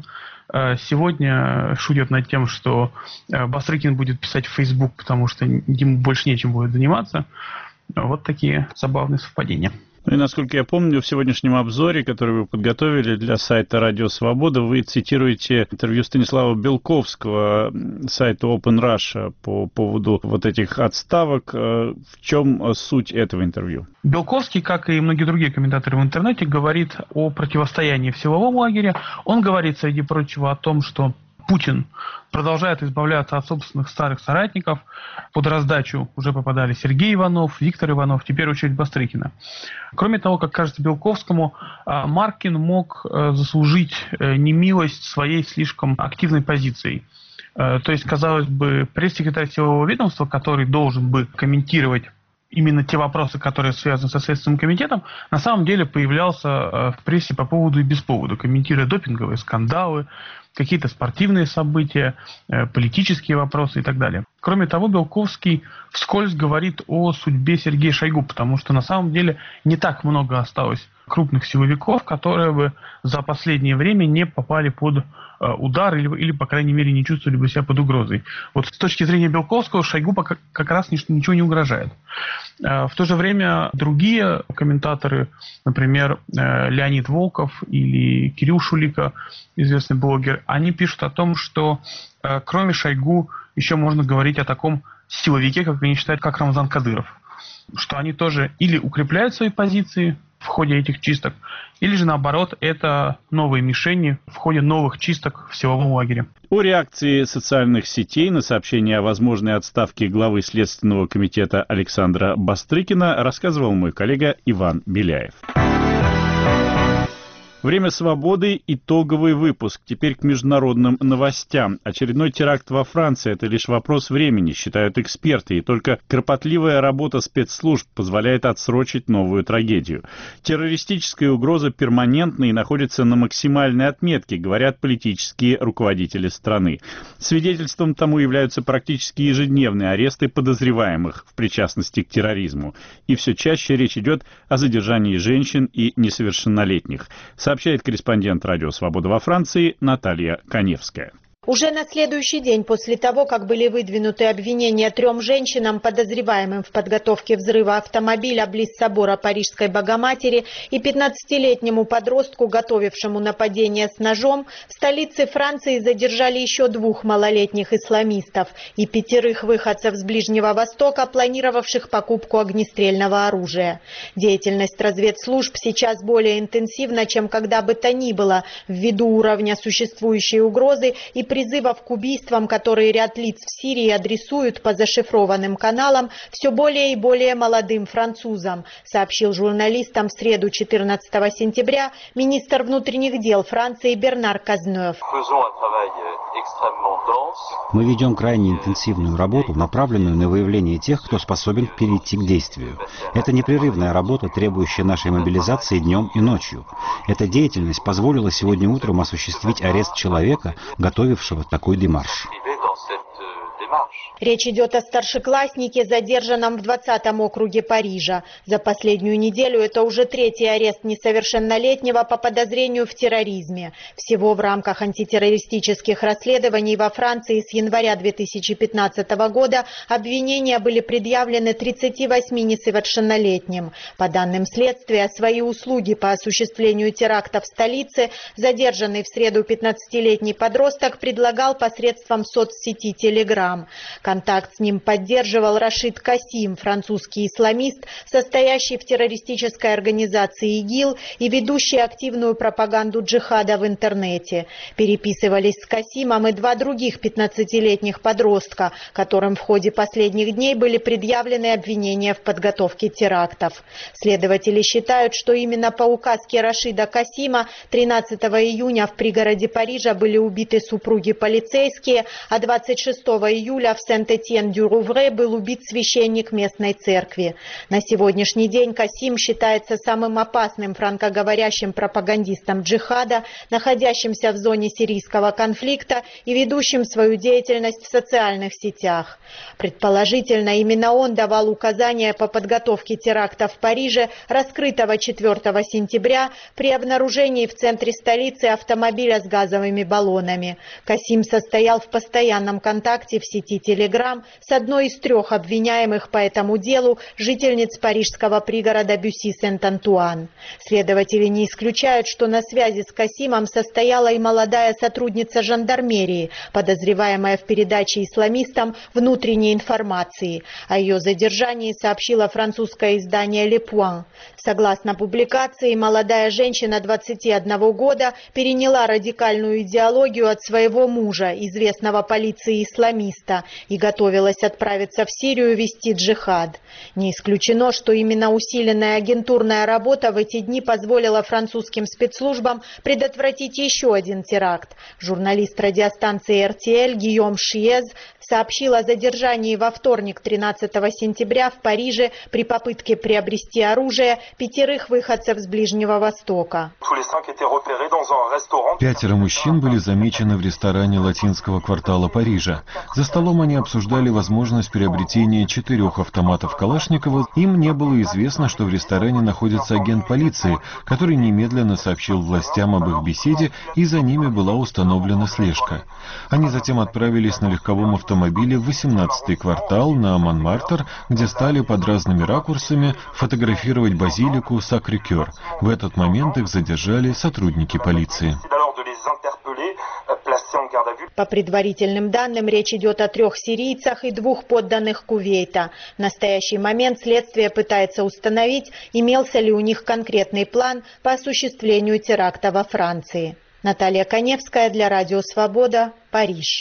[SPEAKER 7] Сегодня шутят над тем, что Бастрыкин будет писать в Facebook, потому что ему больше нечем будет заниматься. Вот такие забавные совпадения.
[SPEAKER 1] Ну и, насколько я помню, в сегодняшнем обзоре, который вы подготовили для сайта «Радио Свобода», вы цитируете интервью Станислава Белковского сайта Open Russia по поводу вот этих отставок. В чем суть этого интервью?
[SPEAKER 7] Белковский, как и многие другие комментаторы в интернете, говорит о противостоянии в силовом лагере. Он говорит, среди прочего, о том, что Путин продолжает избавляться от собственных старых соратников. Под раздачу уже попадали Сергей Иванов, Виктор Иванов, теперь очередь Бастрыкина. Кроме того, как кажется Белковскому, Маркин мог заслужить немилость своей слишком активной позицией. То есть, казалось бы, пресс-секретарь силового ведомства, который должен бы комментировать именно те вопросы, которые связаны со Следственным комитетом, на самом деле появлялся в прессе по поводу и без повода, комментируя допинговые скандалы, какие-то спортивные события, политические вопросы и так далее. Кроме того, Белковский вскользь говорит о судьбе Сергея Шойгу, потому что на самом деле не так много осталось крупных силовиков, которые бы за последнее время не попали под удар или, или, по крайней мере, не чувствовали бы себя под угрозой. Вот с точки зрения Белковского Шойгу пока как раз ничего не угрожает. В то же время другие комментаторы, например, Леонид Волков или Кирилл Шулика, известный блогер, они пишут о том, что кроме Шойгу еще можно говорить о таком силовике, как они считают, как Рамзан Кадыров. Что они тоже или укрепляют свои позиции в ходе этих чисток, или же наоборот, это новые мишени в ходе новых чисток в силовом лагере.
[SPEAKER 1] О реакции социальных сетей на сообщение о возможной отставке главы Следственного комитета Александра Бастрыкина рассказывал мой коллега Иван Беляев. Время свободы. Итоговый выпуск. Теперь к международным новостям. Очередной теракт во Франции – это лишь вопрос времени, считают эксперты, и только кропотливая работа спецслужб позволяет отсрочить новую трагедию. Террористическая угроза перманентна и находится на максимальной отметке, говорят политические руководители страны. Свидетельством тому являются практически ежедневные аресты подозреваемых в причастности к терроризму. И все чаще речь идет о задержании женщин и несовершеннолетних. Сообщает корреспондент «Радио Свобода» во Франции Наталья Коневская.
[SPEAKER 8] Уже на следующий день после того, как были выдвинуты обвинения трем женщинам, подозреваемым в подготовке взрыва автомобиля близ собора Парижской Богоматери, и пятнадцатилетнему подростку, готовившему нападение с ножом, в столице Франции задержали еще двух малолетних исламистов и пятерых выходцев с Ближнего Востока, планировавших покупку огнестрельного оружия. Деятельность разведслужб сейчас более интенсивна, чем когда бы то ни было, ввиду уровня существующей угрозы и призывов к убийствам, которые ряд лиц в Сирии адресуют по зашифрованным каналам все более и более молодым французам, сообщил журналистам в среду четырнадцатого сентября министр внутренних дел Франции Бернар Казнёв.
[SPEAKER 9] Мы ведем крайне интенсивную работу, направленную на выявление тех, кто способен перейти к действию. Это непрерывная работа, требующая нашей мобилизации днем и ночью. Эта деятельность позволила сегодня утром осуществить арест человека, готовившего такой демарш.
[SPEAKER 8] Речь идет о старшекласснике, задержанном в двадцатом округе Парижа. За последнюю неделю это уже третий арест несовершеннолетнего по подозрению в терроризме. Всего в рамках антитеррористических расследований во Франции с января две тысячи пятнадцатого года обвинения были предъявлены тридцати восьми несовершеннолетним. По данным следствия, свои услуги по осуществлению теракта в столице задержанный в среду пятнадцатилетний подросток предлагал посредством соцсети Telegram. Контакт с ним поддерживал Рашид Касим, французский исламист, состоящий в террористической организации ИГИЛ и ведущий активную пропаганду джихада в интернете. Переписывались с Касимом и два других пятнадцатилетних подростка, которым в ходе последних дней были предъявлены обвинения в подготовке терактов. Следователи считают, что именно по указке Рашида Касима тринадцатого июня в пригороде Парижа были убиты супруги полицейские, а а двадцать шестого июля в Сент-Этьен-дю-Рувре был убит священник местной церкви. На сегодняшний день Касим считается самым опасным франкоговорящим пропагандистом джихада, находящимся в зоне сирийского конфликта и ведущим свою деятельность в социальных сетях. Предположительно, именно он давал указания по подготовке теракта в Париже, раскрытого четвёртого сентября при обнаружении в центре столицы автомобиля с газовыми баллонами. Касим состоял в постоянном контакте в сети Telegram с одной из трех обвиняемых по этому делу жительниц парижского пригорода Бюсси-Сент-Антуан. Следователи не исключают, что на связи с Касимом состояла и молодая сотрудница жандармерии, подозреваемая в передаче исламистам внутренней информации. О ее задержании сообщило французское издание «Le Point». Согласно публикации, молодая женщина двадцати одного года переняла радикальную идеологию от своего мужа, известного полиции исламиста, и готовилась отправиться в Сирию вести джихад. Не исключено, что именно усиленная агентурная работа в эти дни позволила французским спецслужбам предотвратить еще один теракт. Журналист радиостанции эр ти эль Гийом Шиез сообщил о задержании во вторник, тринадцатого сентября, в Париже при попытке приобрести оружие пятерых выходцев с Ближнего Востока.
[SPEAKER 10] Пятеро мужчин были замечены в ресторане латинского квартала Парижа. За столом они обсуждали возможность приобретения четырех автоматов Калашникова. Им не было известно, что в ресторане находится агент полиции, который немедленно сообщил властям об их беседе, и за ними была установлена слежка. Они затем отправились на легковом автомобиле в восемнадцатый квартал на Монмартр, где стали под разными ракурсами фотографировать базилику Сакрé-Кёр. В этот момент их задержали сотрудники полиции.
[SPEAKER 8] По предварительным данным, речь идет о трех сирийцах и двух подданных Кувейта. В настоящий момент следствие пытается установить, имелся ли у них конкретный план по осуществлению теракта во Франции. Наталья Коневская для Радио Свобода, Париж.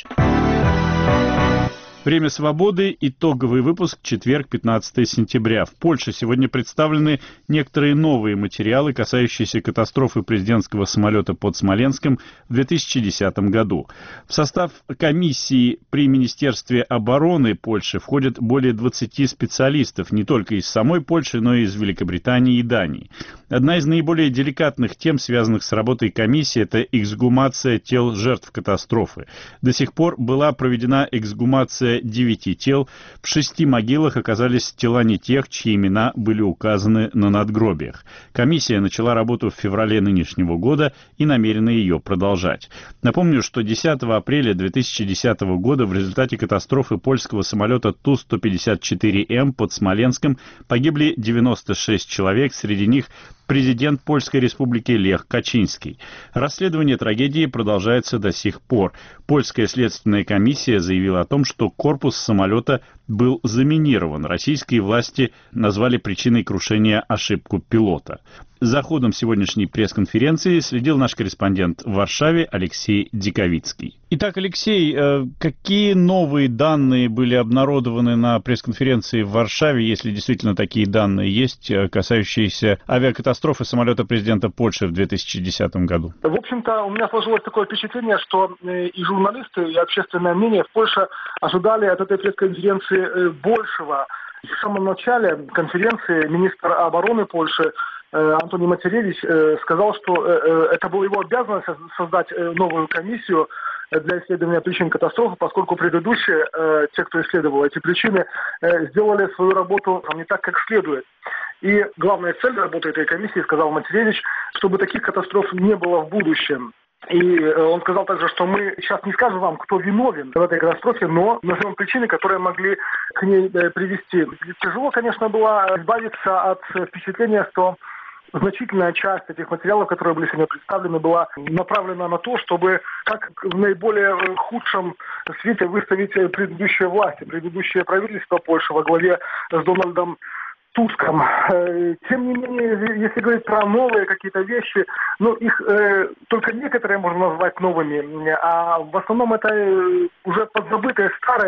[SPEAKER 1] Время свободы. Итоговый выпуск. Четверг, пятнадцатого сентября. В Польше сегодня представлены некоторые новые материалы, касающиеся катастрофы президентского самолета под Смоленском в две тысячи десятом году. В состав комиссии при Министерстве обороны Польши входят более двадцати специалистов, не только из самой Польши, но и из Великобритании и Дании. Одна из наиболее деликатных тем, связанных с работой комиссии, это эксгумация тел жертв катастрофы. До сих пор была проведена эксгумация девяти тел. В шести могилах оказались тела не тех, чьи имена были указаны на надгробиях. Комиссия начала работу в феврале нынешнего года и намерена ее продолжать. Напомню, что десятого апреля две тысячи десятого года в результате катастрофы польского самолета Ту сто пятьдесят четыре М под Смоленском погибли девяносто шесть человек, среди них президент Польской Республики Лех Качинский. Расследование трагедии продолжается до сих пор. Польская следственная комиссия заявила о том, что корпус самолета был заминирован. Российские власти назвали причиной крушения ошибку пилота. За ходом сегодняшней пресс-конференции следил наш корреспондент в Варшаве Алексей Диковицкий. Итак, Алексей, какие новые данные были обнародованы на пресс-конференции в Варшаве, если действительно такие данные есть, касающиеся авиакатастрофы самолета президента Польши в две тысячи десятом году?
[SPEAKER 11] В общем-то, у меня сложилось такое впечатление, что и журналисты, и общественное мнение в Польше ожидали от этой пресс-конференции большего. В самом начале конференции министр обороны Польши Антоний Мацеревич сказал, что это была его обязанность создать новую комиссию для исследования причин катастрофы, поскольку предыдущие, те, кто исследовал эти причины, сделали свою работу не так, как следует. И главная цель работы этой комиссии, сказал Мацеревич, чтобы таких катастроф не было в будущем. И он сказал также, что мы сейчас не скажем вам, кто виновен в этой катастрофе, но назовем причины, которые могли к ней привести. Тяжело, конечно, было избавиться от впечатления, что значительная часть этих материалов, которые были сегодня представлены, была направлена на то, чтобы как в наиболее худшем свете выставить предыдущие власти, предыдущее правительство Польши во главе с Дональдом Туском. Тем не менее, если говорить про новые какие-то вещи, ну, их э, только некоторые можно назвать новыми, а в основном это уже подзабытые старые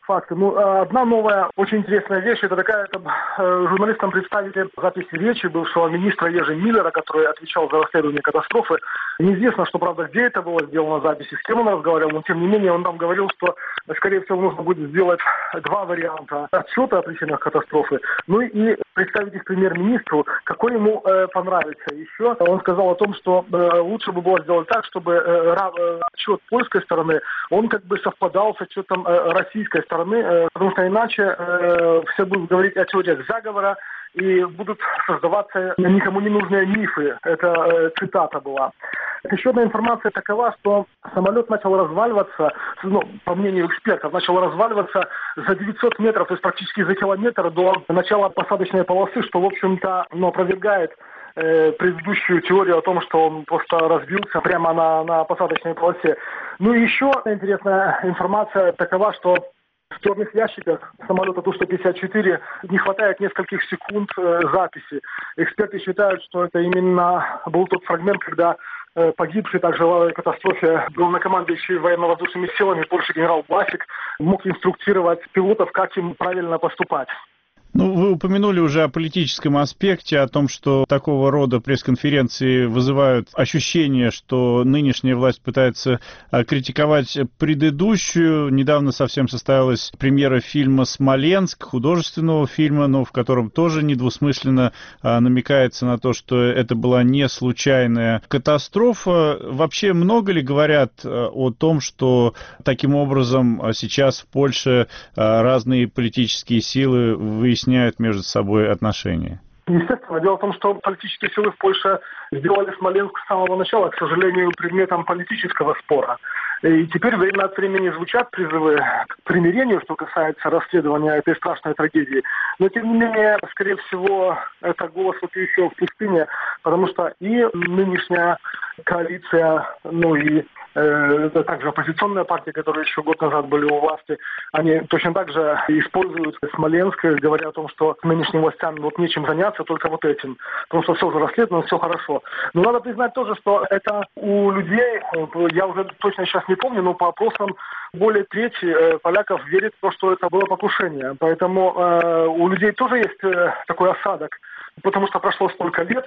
[SPEAKER 11] факты. Ну, одна новая, очень интересная вещь, это такая, это, э, журналистам представили записи речи бывшего министра Ежи Миллера, который отвечал за расследование катастрофы. Неизвестно, что, правда, где это было сделано записи, с кем он разговаривал, но, тем не менее, он нам говорил, что, скорее всего, нужно будет сделать два варианта отчета о причинах катастрофы, ну и представить их премьер-министру, какой ему э, понравится. Еще он сказал о том, что э, лучше бы было сделать так, чтобы э, отчет польской стороны, он как бы совпадал с отчетом э, российской стороны, э, потому что иначе э, все будут говорить о теориях заговора и будут создаваться никому не нужные мифы. Это э, цитата была. Еще одна информация такова, что самолет начал разваливаться, ну, по мнению экспертов, начал разваливаться за девятьсот метров, то есть практически за километр до начала посадочной полосы, что, в общем-то, ну, опровергает э, предыдущую теорию о том, что он просто разбился прямо на, на посадочной полосе. Ну и еще интересная информация такова, что в черных ящиках самолета Ту сто пятьдесят четыре не хватает нескольких секунд э, записи. Эксперты считают, что это именно был тот фрагмент, когда э, погибший также в авиакатастрофе главнокомандующий военно-воздушными силами Польши генерал Бласик мог инструктировать пилотов, как им правильно поступать.
[SPEAKER 1] Ну, вы упомянули уже о политическом аспекте, о том, что такого рода пресс-конференции вызывают ощущение, что нынешняя власть пытается критиковать предыдущую. Недавно совсем состоялась премьера фильма «Смоленск», художественного фильма, но в котором тоже недвусмысленно намекается на то, что это была не случайная катастрофа. Вообще много ли говорят о том, что таким образом сейчас в Польше разные политические силы выясняют выясняют между собой отношения?
[SPEAKER 11] Естественно. Дело в том, что политические силы в Польше сделали Смоленск с самого начала, к сожалению, предметом политического спора. И теперь время от времени звучат призывы к примирению, что касается расследования этой страшной трагедии. Но, тем не менее, скорее всего, это голос вопиющего в пустыне, потому что и нынешняя коалиция, ну и э, также оппозиционная партия, которые еще год назад были у власти, они точно так же используют Смоленск, говоря о том, что нынешним властям вот нечем заняться, только вот этим. Потому что все уже расследовано, все хорошо. Но надо признать тоже, что это у людей, я уже точно сейчас не помню, но по опросам более трети поляков верит в то, что это было покушение. Поэтому э, у людей тоже есть э, такой осадок. Потому что прошло столько лет,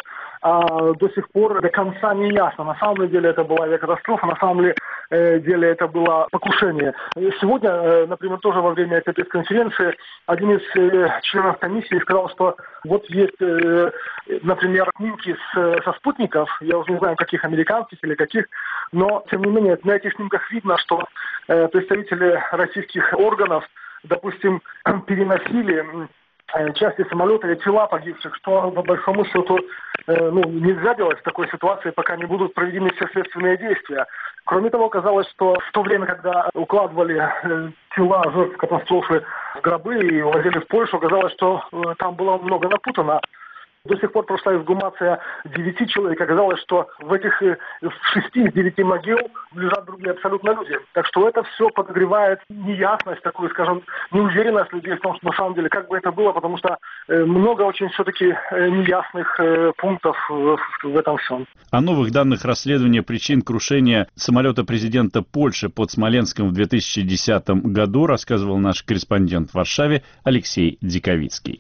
[SPEAKER 11] а до сих пор до конца не ясно. На самом деле это была авиакатастрофа, на самом деле это было покушение. Сегодня, например, тоже во время этой пресс-конференции один из членов комиссии сказал, что вот есть, например, снимки с, со спутников, я уже не знаю, каких американских или каких, но, тем не менее, на этих снимках видно, что представители российских органов, допустим, переносили части самолета или тела погибших, что, по большому счету, э, ну, нельзя делать в такой ситуации, пока не будут проведены все следственные действия. Кроме того, оказалось, что в то время, когда укладывали э, тела жертв катастрофы в гробы и увозили в Польшу, оказалось, что э, там было много напутано. До сих пор прошла эксгумация девяти человек. Оказалось, что в этих шести из девяти могил лежат другие абсолютно люди. Так что это все подогревает неясность, такую, скажем, неуверенность людей в том, что на самом деле как бы это было, потому что много очень все-таки неясных пунктов в этом всем.
[SPEAKER 1] О новых данных расследования причин крушения самолета президента Польши под Смоленском в две тысячи десятом году рассказывал наш корреспондент в Варшаве Алексей Диковицкий.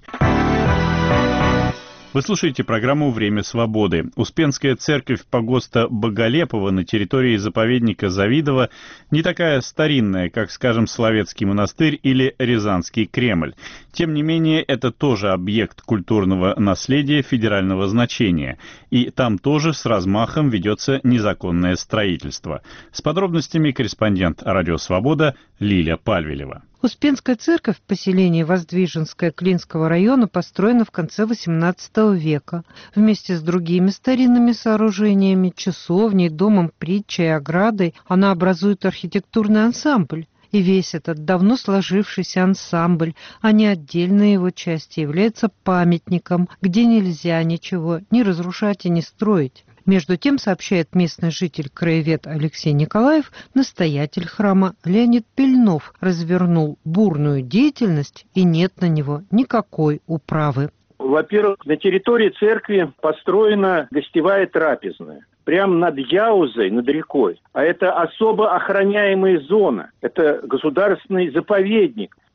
[SPEAKER 1] Вы слушаете программу «Время свободы». Успенская церковь погоста Боголепова на территории заповедника Завидово не такая старинная, как, скажем, Соловецкий монастырь или Рязанский Кремль. Тем не менее, это тоже объект культурного наследия федерального значения. И там тоже с размахом ведется незаконное строительство. С подробностями корреспондент «Радио Свобода» Лиля Пальвелева.
[SPEAKER 12] Успенская церковь в поселении Воздвиженское Клинского района построена в конце восемнадцатого века. Вместе с другими старинными сооружениями, часовней, домом притчи и оградой она образует архитектурный ансамбль. И весь этот давно сложившийся ансамбль, а не отдельные его части, является памятником, где нельзя ничего ни разрушать и ни строить. Между тем, сообщает местный житель-краевед Алексей Николаев, настоятель храма Леонид Пельнов развернул бурную деятельность, и нет на него никакой управы.
[SPEAKER 13] Во-первых, на территории церкви построена гостевая трапезная. Прямо над Яузой, над рекой. А это особо охраняемая зона. Это государственный заповедник.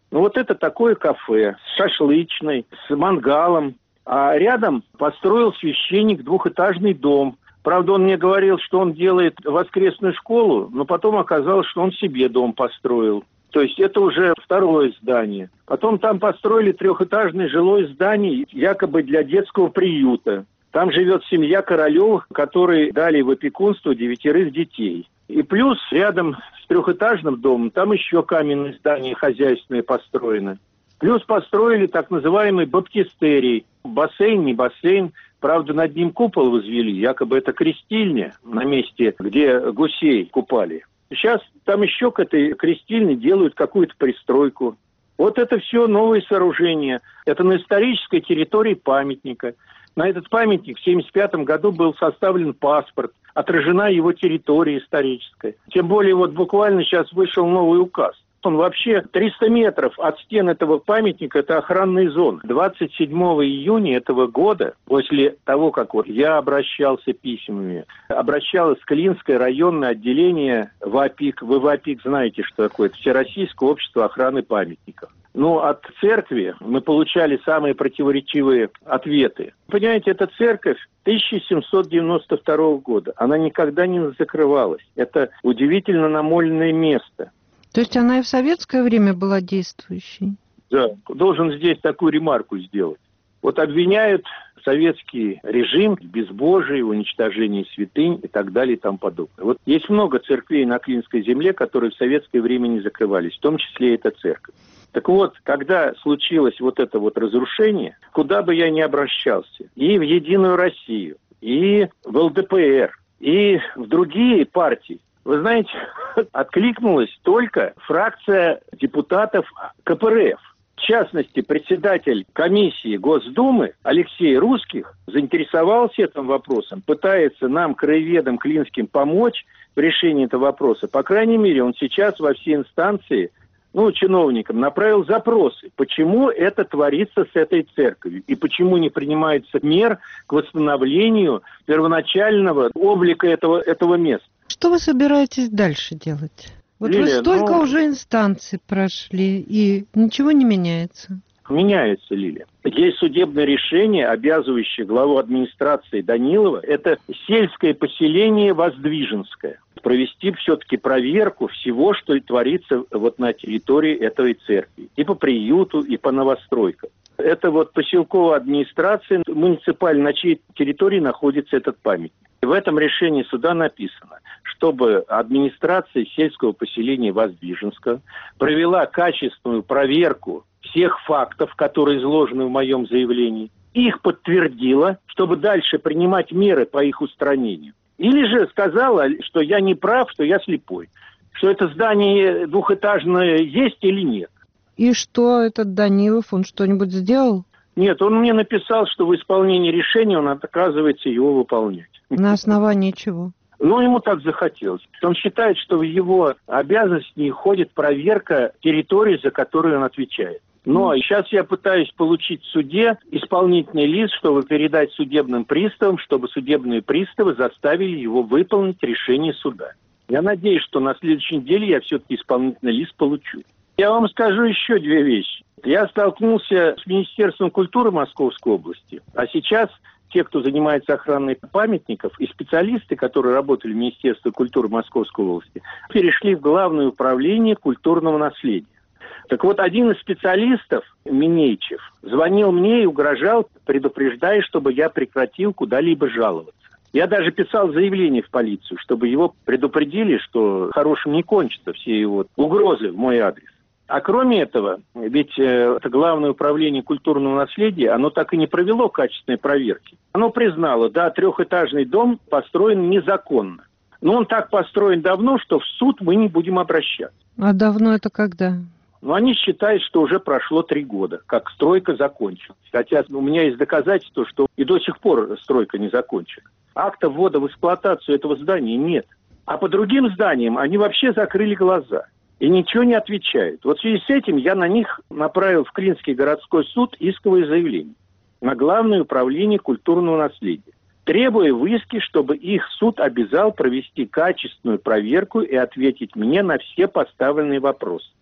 [SPEAKER 13] Ну вот это такое кафе с шашлычной, с мангалом. А рядом построил священник двухэтажный дом. Правда, он мне говорил, что он делает воскресную школу, но потом оказалось, что он себе дом построил. То есть это уже второе здание. Потом там построили трехэтажное жилое здание, якобы для детского приюта. Там живет семья Королевых, которые дали в опекунство девятерых детей. И плюс рядом с трехэтажным домом там еще каменное здание хозяйственное построено. Плюс построили так называемый баптистерий. Бассейн, не бассейн. Правда, над ним купол возвели. Якобы это крестильня на месте, где гусей купали. Сейчас там еще к этой крестильне делают какую-то пристройку. Вот это все новые сооружения. Это на исторической территории памятника. На этот памятник в семьдесят пятом году был составлен паспорт. Отражена его территория историческая. Тем более вот буквально сейчас вышел новый указ. Он вообще триста метров от стен этого памятника – это охранная зона. двадцать седьмого июня этого года, после того, как вот я обращался письмами, обращалось Клинское районное отделение ВАПИК. Вы ВАПИК знаете, что такое? Это Всероссийское общество охраны памятников. Ну, от церкви мы получали самые противоречивые ответы. Понимаете, эта церковь тысяча семьсот девяносто второго года. Она никогда не закрывалась. Это удивительно намоленное место.
[SPEAKER 12] То есть она и в советское время была действующей?
[SPEAKER 13] Да, должен здесь такую ремарку сделать. Вот обвиняют советский режим в безбожии, уничтожении святынь и так далее и тому подобное. Вот есть много церквей на Клинской земле, которые в советское время не закрывались, в том числе и эта церковь. Так вот, когда случилось вот это вот разрушение, куда бы я ни обращался, и в Единую Россию, и в эл дэ пэ эр, и в другие партии, вы знаете, откликнулась только фракция депутатов ка пэ эр эф. В частности, председатель комиссии Госдумы Алексей Русских заинтересовался этим вопросом, пытается нам, краеведам клинским, помочь в решении этого вопроса. По крайней мере, он сейчас во все инстанции, ну, чиновникам направил запросы, почему это творится с этой церковью и почему не принимается мер к восстановлению первоначального облика этого, этого места.
[SPEAKER 12] Что вы собираетесь дальше делать? Вот
[SPEAKER 13] Лилия,
[SPEAKER 12] вы столько
[SPEAKER 13] ну,
[SPEAKER 12] уже инстанций прошли, и ничего не меняется.
[SPEAKER 13] Меняется, Лилия. Есть судебное решение, обязывающее главу администрации Данилова. Это сельское поселение Воздвиженское. Провести все-таки проверку всего, что и творится вот на территории этой церкви. И по приюту, и по новостройкам. Это вот поселковая администрация муниципальная, на чьей территории находится этот памятник. В этом решении суда написано, чтобы администрация сельского поселения Воздвиженска провела качественную проверку всех фактов, которые изложены в моем заявлении, их подтвердила, чтобы дальше принимать меры по их устранению. Или же сказала, что я не прав, что я слепой, что это здание двухэтажное есть или нет.
[SPEAKER 12] И что этот Данилов, он что-нибудь сделал?
[SPEAKER 13] Нет, он мне написал, что в исполнении решения он отказывается его выполнять.
[SPEAKER 12] На основании чего?
[SPEAKER 13] Ну, ему так захотелось. Он считает, что в его обязанности не входит проверка территории, за которую он отвечает. Но сейчас я пытаюсь получить в суде исполнительный лист, чтобы передать судебным приставам, чтобы судебные приставы заставили его выполнить решение суда. Я надеюсь, что на следующей неделе я все-таки исполнительный лист получу. Я вам скажу еще две вещи. Я столкнулся с Министерством культуры Московской области, а сейчас те, кто занимается охраной памятников, и специалисты, которые работали в Министерстве культуры Московской области, перешли в Главное управление культурного наследия. Так вот, один из специалистов, Минейчев, звонил мне и угрожал, предупреждая, чтобы я прекратил куда-либо жаловаться. Я даже писал заявление в полицию, чтобы его предупредили, что хорошим не кончатся все его угрозы в мой адрес. А кроме этого, ведь э, это Главное управление культурного наследия, оно так и не провело качественной проверки. Оно признало, да, трехэтажный дом построен незаконно. Но он так построен давно, что в суд мы не будем обращаться.
[SPEAKER 12] А давно это когда?
[SPEAKER 13] Но они считают, что уже прошло три года, как стройка закончилась. Хотя у меня есть доказательства, что и до сих пор стройка не закончена. Акта ввода в эксплуатацию этого здания нет. А по другим зданиям они вообще закрыли глаза и ничего не отвечают. Вот в связи с этим я на них направил в Клинский городской суд исковое заявление на Главное управление культурного наследия, требуя в иске, чтобы их суд обязал провести качественную проверку и ответить мне на все поставленные вопросы.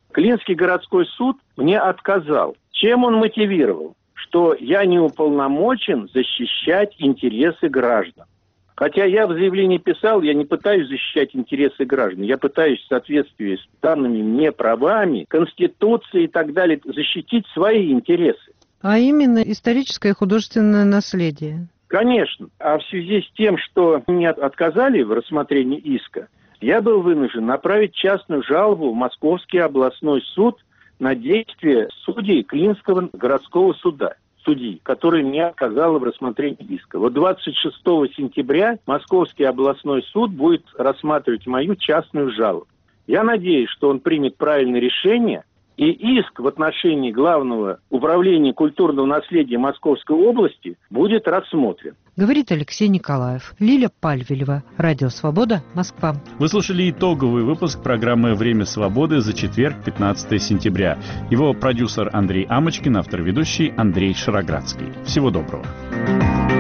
[SPEAKER 13] Клинский городской суд мне отказал. Чем он мотивировал? Что я не уполномочен защищать интересы граждан. Хотя я в заявлении писал, я не пытаюсь защищать интересы граждан, я пытаюсь в соответствии с данными мне правами, Конституцией и так далее защитить свои интересы.
[SPEAKER 12] А именно историческое и художественное наследие.
[SPEAKER 13] Конечно. А в связи с тем, что мне отказали в рассмотрении иска, я был вынужден направить частную жалобу в Московский областной суд на действия судей Клинского городского суда. Судьи, который мне отказала в рассмотрении иска. Вот двадцать шестого сентября Московский областной суд будет рассматривать мою частную жалобу. Я надеюсь, что он примет правильное решение, и иск в отношении Главного управления культурного наследия Московской области будет рассмотрен.
[SPEAKER 12] Говорит Алексей Николаев. Лиля Пальвелева. Радио «Свобода», Москва.
[SPEAKER 1] Вы слушали итоговый выпуск программы «Время свободы» за четверг, пятнадцатое сентября. Его продюсер Андрей Амочкин, автор-ведущий Андрей Шароградский. Всего доброго.